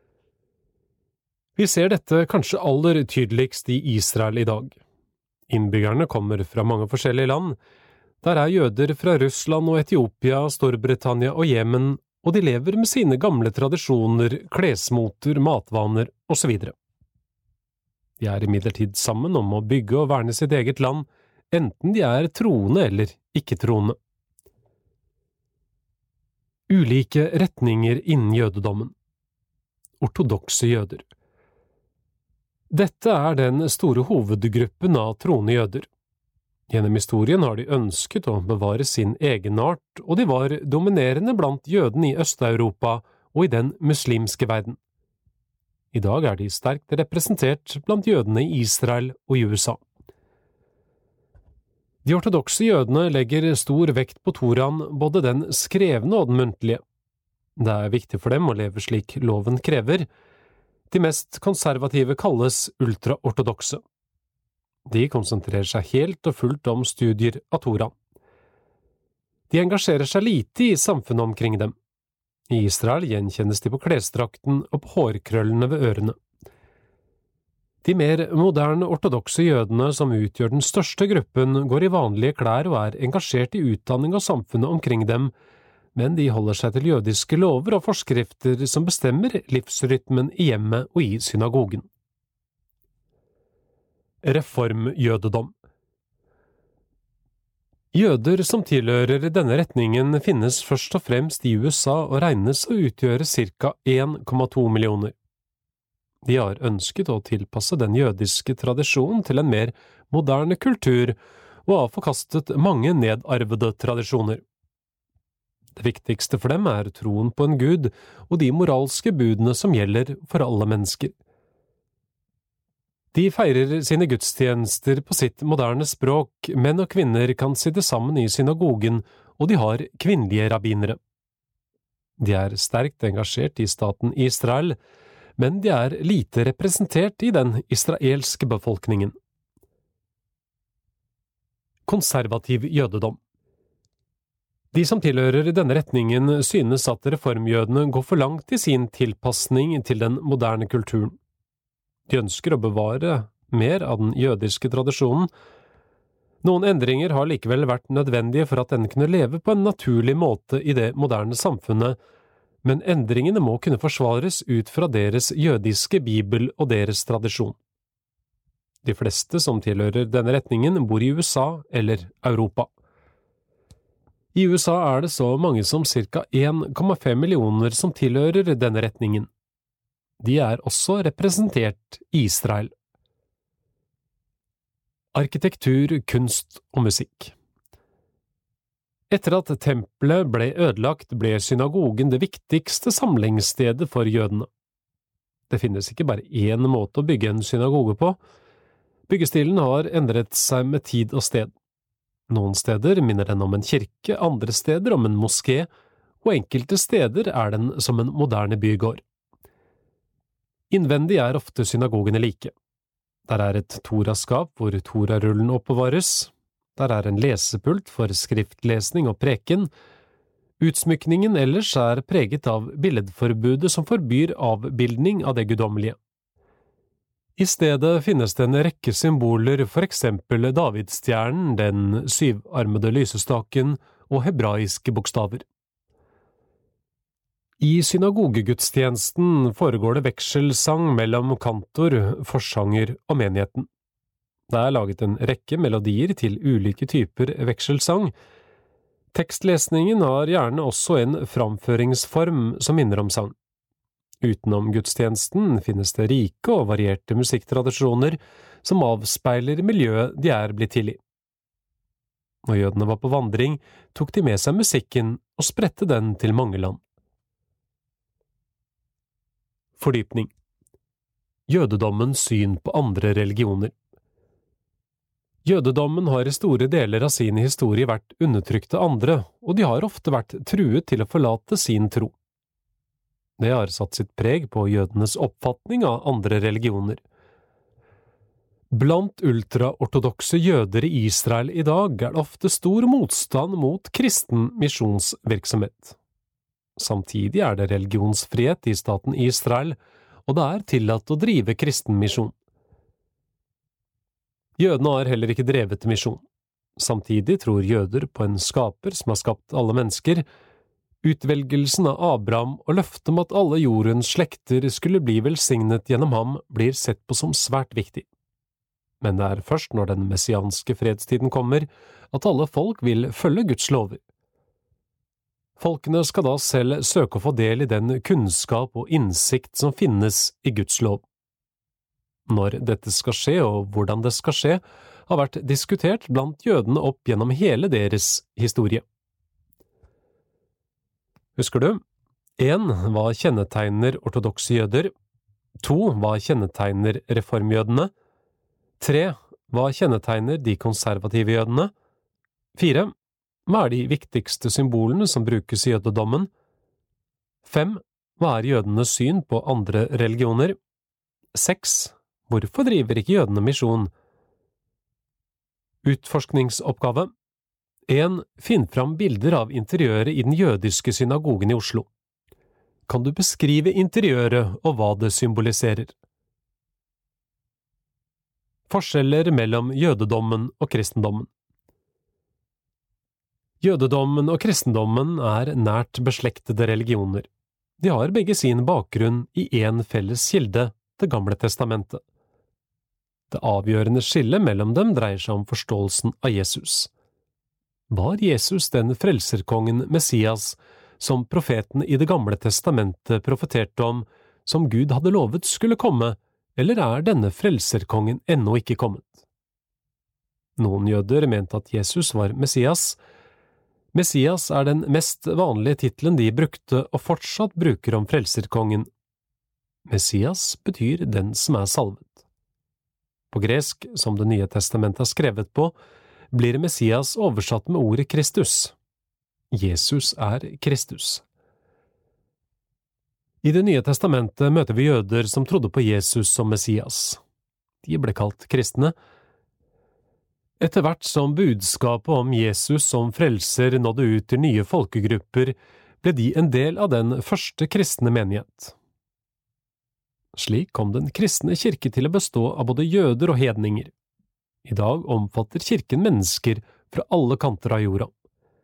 Vi ser dette kanskje aller tydeligst i Israel i dag. Innbyggerne kommer fra mange forskjellige land. Der er jøder fra Russland og Etiopia, Storbritannia og Jemen, og de lever med sine gamle tradisjoner, klesmoter, matvaner osv. De er imidlertid sammen om å bygge og verne sitt eget land, enten de er troende eller ikke-troende. Ulike retninger innen jødedommen. Ortodokse jøder. Dette er den store hovedgruppen av troende jøder. Gjennom historien har de ønsket å bevare sin egenart, og de var dominerende blant jødene i Øst-Europa og i den muslimske verden. I dag er de sterkt representert blant jødene i Israel og i U S A. De ortodokse jødene legger stor vekt på Toraen, både den skrevne og den muntlige. Det er viktig for dem å leve slik loven krever. De mest konservative kalles ultraortodokse. De konsentrerer seg helt og fullt om studier av Toraen. De engasjerer seg lite i samfunnet omkring dem. I Israel gjenkjennes de på klesdrakten og på hårkrøllene ved ørene. De mer moderne ortodokse jødene som utgjør den største gruppen går i vanlige klær og er engasjert i utdanning av samfunnet omkring dem, men de holder seg til jødiske lover og forskrifter som bestemmer livsrytmen i hjemmet og i synagogen. Reformjødedom. Jøder som tilhører denne retningen finnes først og fremst i U S A og regnes å utgjøre ca. en komma to millioner. De har ønsket å tilpasse den jødiske tradisjonen til en mer moderne kultur, og har forkastet mange nedarvede tradisjoner. Det viktigste for dem er troen på en Gud og de moralske budene som gjelder for alle mennesker. De feirer sine gudstjenester på sitt moderne språk, menn og kvinner kan sitte sammen i synagogen, og de har kvinnelige rabbinere. De er sterkt engasjert i staten Israel, men de er lite representert i den israelske befolkningen. Konservativ jødedom. De som tilhører denne retningen synes at reformjødene går for langt i sin tilpasning til den moderne kulturen. De ønsker å bevare mer av den jødiske tradisjonen. Noen endringer har likevel vært nødvendige for at den kunne leve på en naturlig måte i det moderne samfunnet, men endringene må kunne forsvares ut fra deres jødiske bibel og deres tradisjon. De fleste som tilhører denne retningen bor i U S A eller Europa. I U S A er det så mange som ca. en komma fem millioner som tilhører denne retningen. De er også representert i Israel. Arkitektur, kunst og musikk. Etter at tempelet ble ødelagt, ble synagogen det viktigste samlingsstedet for jødene. Det finnes ikke bare én måte å bygge en synagoge på. Byggestilen har endret seg med tid og sted. Noen steder minner den om en kirke, andre steder om en moské, og enkelte steder er den som en moderne bygård. Innvendig er ofte synagogene like. Der er et toraskap hvor torarullen oppbevares. Der er en lesepult for skriftlesning og preken. Utsmykningen ellers er preget av billedforbudet som forbyr avbildning av det guddommelige. I stedet finnes det en rekke symboler, for eksempel Davidstjernen, den syvarmede lysestaken og hebraiske bokstaver. I synagogegudstjenesten foregår det vekselsang mellom kantor, forsanger og menigheten. Det er laget en rekke melodier til ulike typer vekselsang. Tekstlesningen har gjerne også en framføringsform som minner om sang. Utenom gudstjenesten finnes det rike og varierte musikktradisjoner som avspeiler miljøet de er blitt til i. Når jødene var på vandring, tok de med seg musikken og spredte den til mange land. Fordypning. Jødedommens syn på andre religioner. Jødedommen har i store deler av sin historie vært undertrykt av andre, og de har ofte vært truet til å forlate sin tro. Det har satt sitt preg på jødenes oppfatning av andre religioner. Blant ultraortodokse jøder i Israel i dag er det ofte stor motstand mot kristen misjonsvirksomhet. Samtidig er det religionsfrihet i staten Israel, og det er tillatt å drive kristen misjon. Jødene har heller ikke drevet misjon. Samtidig tror jøder på en skaper som har skapt alle mennesker. Utvelgelsen av Abraham og løftet om at alle jordens slekter skulle bli velsignet gjennom ham blir sett på som svært viktig. men det er først når den messianske fredstiden kommer, at alle folk vil følge Guds lover. Folkene skal da selv søke å få del i den kunnskap og innsikt som finnes i Guds lov. Når dette skal skje og hvordan det skal skje, har vært diskutert blant jødene opp gjennom hele deres historie. Husker du? En, hva kjennetegner ortodokse jøder? To, hva kjennetegner reformjødene? Tre, hva kjennetegner de konservative jødene? Fire, hva er de viktigste symbolene som brukes i jødedommen? Fem, hva er jødenes syn på andre religioner? Seks, hvorfor driver ikke jødene misjon? Utforskningsoppgave. En, finn fram bilder av interiøret i den jødiske synagogen i Oslo. Kan du beskrive interiøret og hva det symboliserer? Forskjeller mellom jødedommen og kristendommen. Jødedommen og kristendommen er nært beslektede religioner. De har begge sin bakgrunn i en felles kilde, Det gamle testamentet. Det avgjørende skillet mellom dem dreier seg om forståelsen av Jesus. Var Jesus den frelserkongen Messias som profetene i Det gamle testamentet profeterte om, som Gud hadde lovet skulle komme, eller er denne frelserkongen ennå ikke kommet? Noen jøder mente at Jesus var Messias. Messias er den mest vanlige titelen de brukte og fortsatt bruker om frelserkongen. Messias betyr den som er salvet. På gresk, som Det nye testamentet er skrevet på, blir Messias oversatt med ordet Kristus. Jesus er Kristus. I Det nye testamentet møter vi jøder som trodde på Jesus som Messias. De ble kalt kristne. Etter hvert som budskapet om Jesus som frelser nådde ut til nye folkegrupper, ble de en del av den første kristne menighet. Slik kom den kristne kirke til å bestå av både jøder og hedninger. I dag omfatter kirken mennesker fra alle kanter av jorda.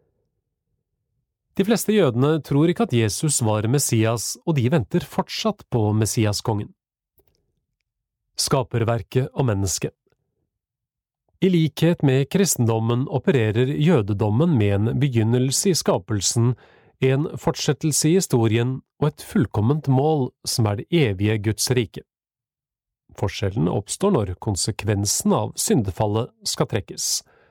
De fleste jødene tror ikke at Jesus var Messias, og de venter fortsatt på Messiaskongen. Skaperverket og mennesket. I likhet med kristendommen opererer jødedommen med en begynnelse i skapelsen, en fortsettelse i historien og et fullkomment mål som er det evige Guds rike. Forskjellen oppstår når konsekvensen av syndefallet skal trekkes.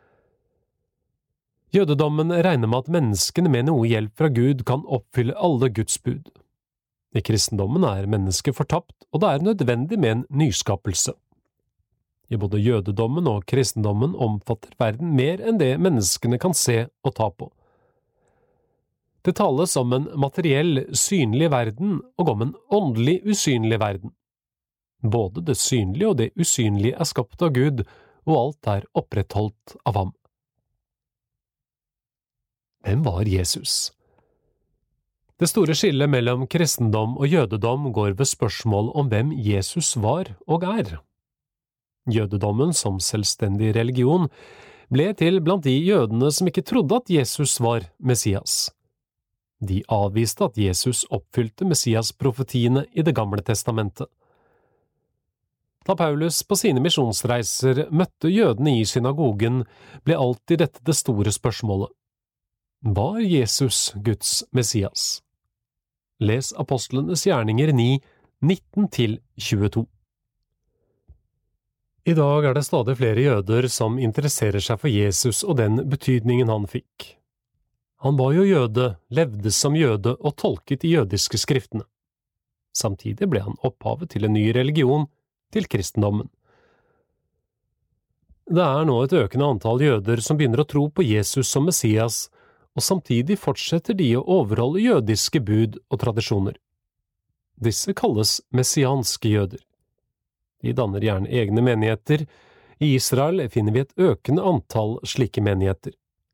Jødedommen regner med at menneskene med noe hjelp fra Gud kan oppfylle alle Guds bud. I kristendommen er mennesket fortapt, og det er nødvendig med en nyskapelse. I både jødedommen og kristendommen omfatter verden mer enn det menneskene kan se og ta på. Det tales om en materiell, synlig verden og om en åndelig, usynlig verden. Både det synlige og det usynlige er skapt av Gud, og alt er opprettholdt av ham. Hvem var Jesus? Det store skillet mellom kristendom og jødedom går ved spørsmål om hvem Jesus var og er. Jødedommen som selvstendig religion ble til blant de jødene som ikke trodde at Jesus var Messias. De avviste at Jesus oppfylte Messias-profetiene i Det gamle testamentet. Da Paulus på sine misjonsreiser møtte jødene i synagogen, ble alltid dette det store spørsmålet. Var Jesus Guds Messias? Les Apostlenes gjerninger ni, nitten til tjueto. I dag er det stadig flere jøder som interesserer seg for Jesus og den betydningen han fikk. Han var jo jøde, levde som jøde og tolket de jødiske skriftene. Samtidig ble han opphavet til en ny religion, til kristendommen. Det er nå et økende antall jøder som begynner å tro på Jesus som Messias, og samtidig fortsetter de å overholde jødiske bud og tradisjoner. Disse kalles messianske jøder. De danner gjerne egne menigheter. I Israel finner vi et økende antall slike menigheter.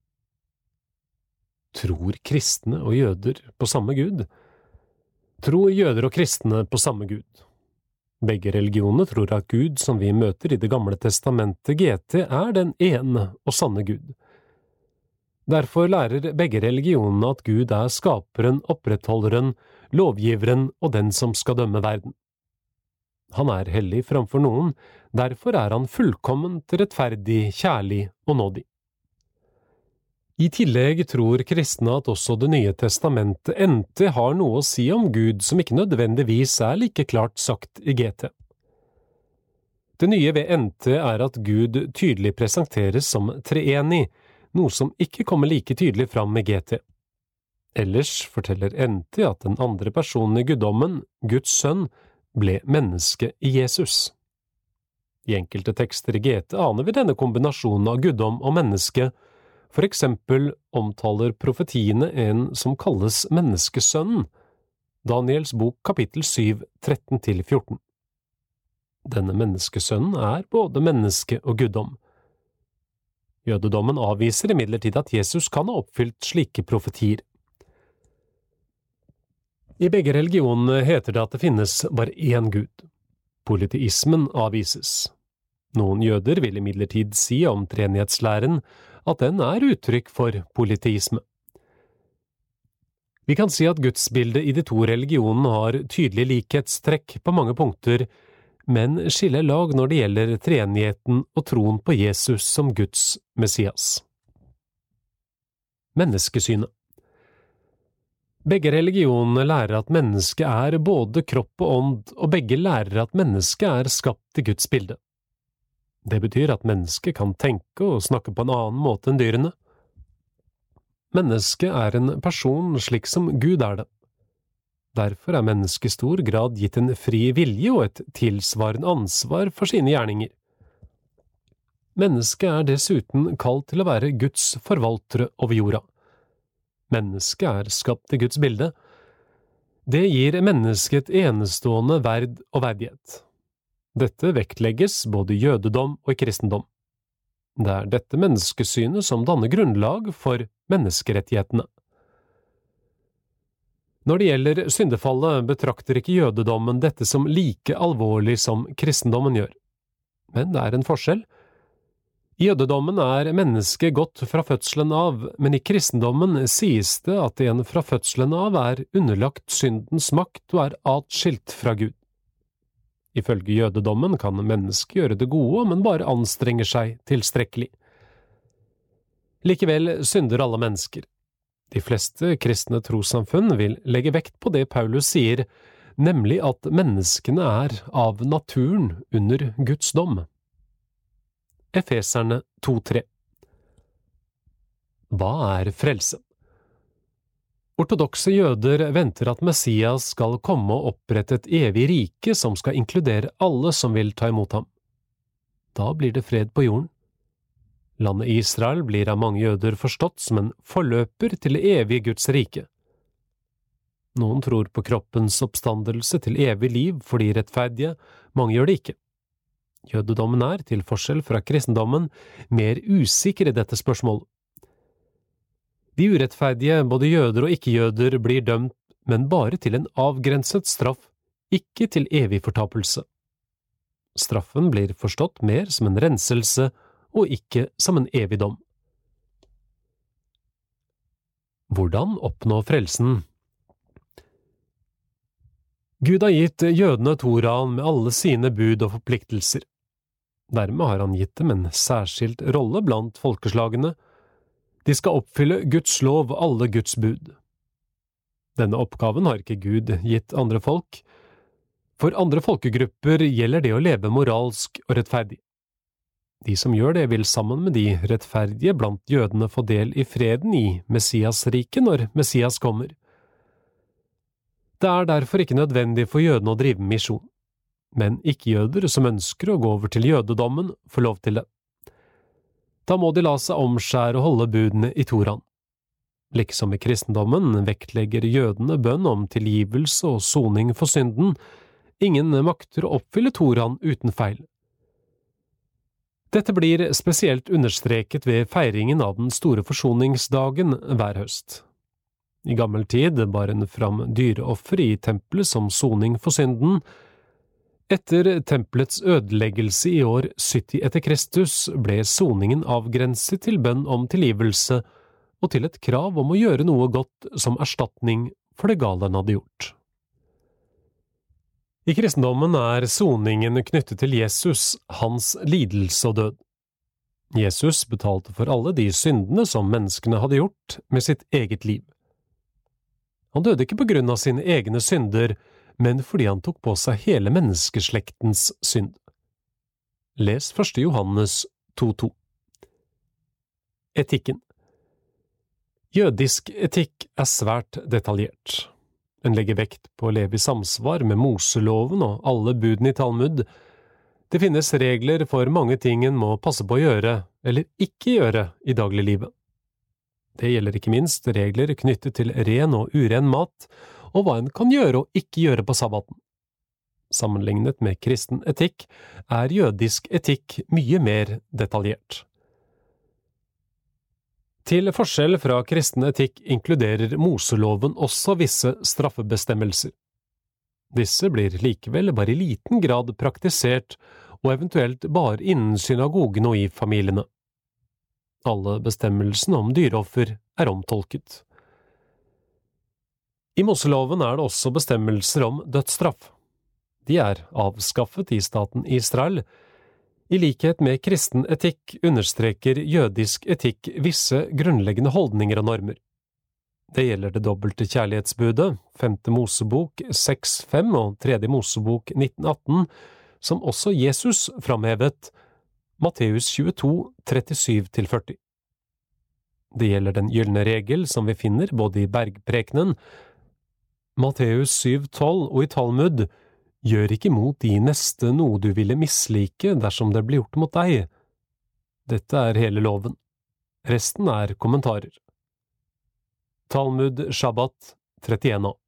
Tror kristne og jøder på samme Gud? Tror jøder og kristne på samme Gud? Begge religionene tror at Gud som vi møter i Det gamle testamentet G T er den ene og sanne Gud. Derfor lærer begge religionene at Gud er skaperen, opprettholderen, lovgiveren og den som skal dømme verden. Han er hellig framfor noen, derfor er han fullkomment rettferdig, kjærlig og nådig. I tillegg tror kristne at også Det nye testamentet ente har noe å si om Gud som ikke nødvendigvis er like klart sagt i G T. Det nye ved ente er at Gud tydelig presenteres som treenig, noe som ikke kommer like tydelig fram i G T. Ellers forteller ente at den andre personen i guddommen, Guds sønn, ble menneske i Jesus. I enkelte tekster i G T aner vi denne kombinasjonen av guddom og menneske. For eksempel omtaler profetiene en som kalles menneskesønnen, Daniels bok kapittel syv, tretten til fjorten. Denne menneskesønnen er både menneske og guddom. Jødedommen avviser imidlertid at Jesus kan ha oppfylt slike profetier. I begge religionene heter det at det finnes bare én Gud. Polyteismen avvises. Noen jøder vil imidlertid si om treenighetslæren at den er uttrykk for polyteisme. Vi kan si at gudsbildet i de to religionene har tydelige likhetstrekk på mange punkter, men skiller lag når det gjelder treenigheten og troen på Jesus som Guds Messias. Menneskesynet. Begge religionene lærer at mennesket er både kropp og ånd, og begge lærer at mennesket er skapt i Guds bilde. Det betyr at mennesket kan tenke og snakke på en annen måte enn dyrene. Mennesket er en person slik som Gud er det. Derfor er mennesket i stor grad gitt en fri vilje og et tilsvarende ansvar for sine gjerninger. Mennesket er dessuten kalt til å være Guds forvaltere over jorda. Mennesket er skapt i Guds bilde. Det gir mennesket et enestående verd og verdighet. Dette vektlegges både i jødedom og i kristendom. Det er dette menneskesynet som danner grunnlag for menneskerettighetene. Når det gjelder syndefallet, betrakter ikke jødedommen dette som like alvorlig som kristendommen gjør. Men det er en forskjell. I jødedommen er mennesket gått fra fødselen av, men i kristendommen sies det at en fra fødselen av er underlagt syndens makt og er atskilt fra Gud. Ifølge jødedommen kan mennesket gjøre det gode, men bare anstrenger seg tilstrekkelig. Likevel synder alle mennesker. De fleste kristne trossamfunn vil legge vekt på det Paulus sier, nemlig at menneskene er av naturen under Guds dom. Efeserne to tre. Hva er frelse? Ortodokse jøder venter at Messias skal komme og opprette et evig rike som skal inkludere alle som vil ta imot ham. Da blir det fred på jorden. Landet Israel blir av mange jøder forstått som en forløper til det evige Guds rike. Noen tror på kroppens oppstandelse til evig liv for de rettferdige, mange gjør det ikke. Jødedommen er, til forskjell fra kristendommen, mer usikker i dette spørsmålet. De urettferdige, både jøder og ikke-jøder, blir dømt, men bare til en avgrenset straff, ikke til evig fortapelse. Straffen blir forstått mer som en renselse, og ikke som en evig dom. Hvordan oppnå frelsen? Gud har gitt jødene Toraen med alle sine bud og forpliktelser. Dermed har han gitt dem en særskilt rolle blant folkeslagene. De skal oppfylle Guds lov og alle Guds bud. Denne oppgaven har ikke Gud gitt andre folk. For andre folkegrupper gjelder det å leve moralsk og rettferdig. De som gjør det vil sammen med de rettferdige blant jødene få del i freden i Messias-riket når Messias kommer. Det er derfor ikke nødvendig for jødene å drive misjon, men ikke-jøder som ønsker å gå over til jødedommen får lov til det. Da må de la seg omskjære og holde budene i Toraen. Liksom i kristendommen vektlegger jødene bønn om tilgivelse og soning for synden. Ingen makter å oppfylle Toraen uten feil. Dette blir spesielt understreket ved feiringen av den store forsoningsdagen hver høst. I gammel tid bar en fram dyreoffer i tempelet som soning for synden. Etter tempelets ødeleggelse i år sytti etter Kristus ble soningen avgrenset til bønn om tilgivelse og til et krav om å gjøre noe godt som erstatning for det gale han hadde gjort. I kristendommen er soningen knyttet til Jesus, hans lidelse og død. Jesus betalte for alle de syndene som menneskene hadde gjort med sitt eget liv. Han døde ikke på grunn av sine egne synder, men fordi han tok på seg hele menneskeslektens synd. Les første Johannes to to. Etikken. Jødisk etikk er svært detaljert. Den legger vekt på å leve i samsvar med Moseloven og alle budene i Talmud. Det finnes regler for mange ting en må passe på å gjøre, eller ikke gjøre, i dagliglivet. Det gjelder ikke minst regler knyttet til ren og uren mat, og hva en kan gjøre og ikke gjøre på sabbaten. Sammenlignet med kristen etikk er jødisk etikk mye mer detaljert. Til forskjell fra kristen etikk inkluderer Moseloven også visse straffebestemmelser. Disse blir likevel bare i liten grad praktisert, og eventuelt bare innen synagogen og i familiene. Alle bestemmelsene om dyreoffer er omtolket. I Moseloven er det også bestemmelser om dødsstraff. De er avskaffet i staten Israel. I likhet med kristen etikk understreker jødisk etikk visse grunnleggende holdninger og normer. Det gjelder det dobbelte kjærlighetsbudet, femte Mosebok seks fem og tredje Mosebok nitten atten, som også Jesus framhevet, Matteus tjueto trettisyv til førti. Det gjelder den gylne regel som vi finner både i bergprekenen, Matteus syv tolv og i Talmud, gjør ikke mot de neste noe du ville mislike dersom det blir gjort mot deg. Dette er hele loven. Resten er kommentarer. Talmud Shabbat trettien a.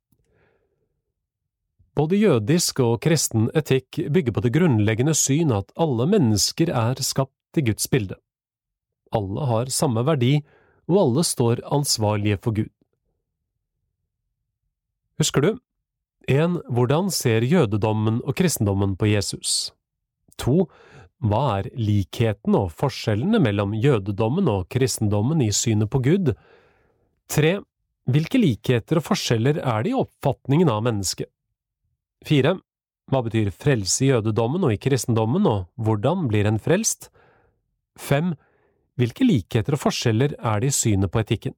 Både jødisk og kristen etikk bygger på det grunnleggende syn at alle mennesker er skapt i Guds bilde. Alle har samme verdi, og alle står ansvarlige for Gud. Husker du? En, hvordan ser jødedommen og kristendommen på Jesus? To, hva er likheten og forskjellene mellom jødedommen og kristendommen i synet på Gud? Tre, hvilke likheter og forskjeller er det i oppfatningen av mennesket? Fire, hva betyr frelse i jødedommen og i kristendommen, og hvordan blir en frelst? Fem, hvilke likheter og forskjeller er det i synet på etikken?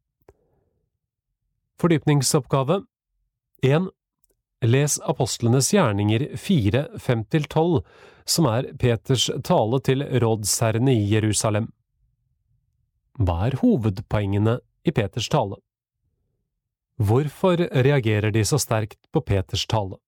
Fordypningsoppgave. En, les apostlenes gjerninger fire fem til tolv, som er Peters tale til rådsherrene i Jerusalem. Hva er hovedpoengene i Peters tale? Hvorfor reagerer de så sterkt på Peters tale?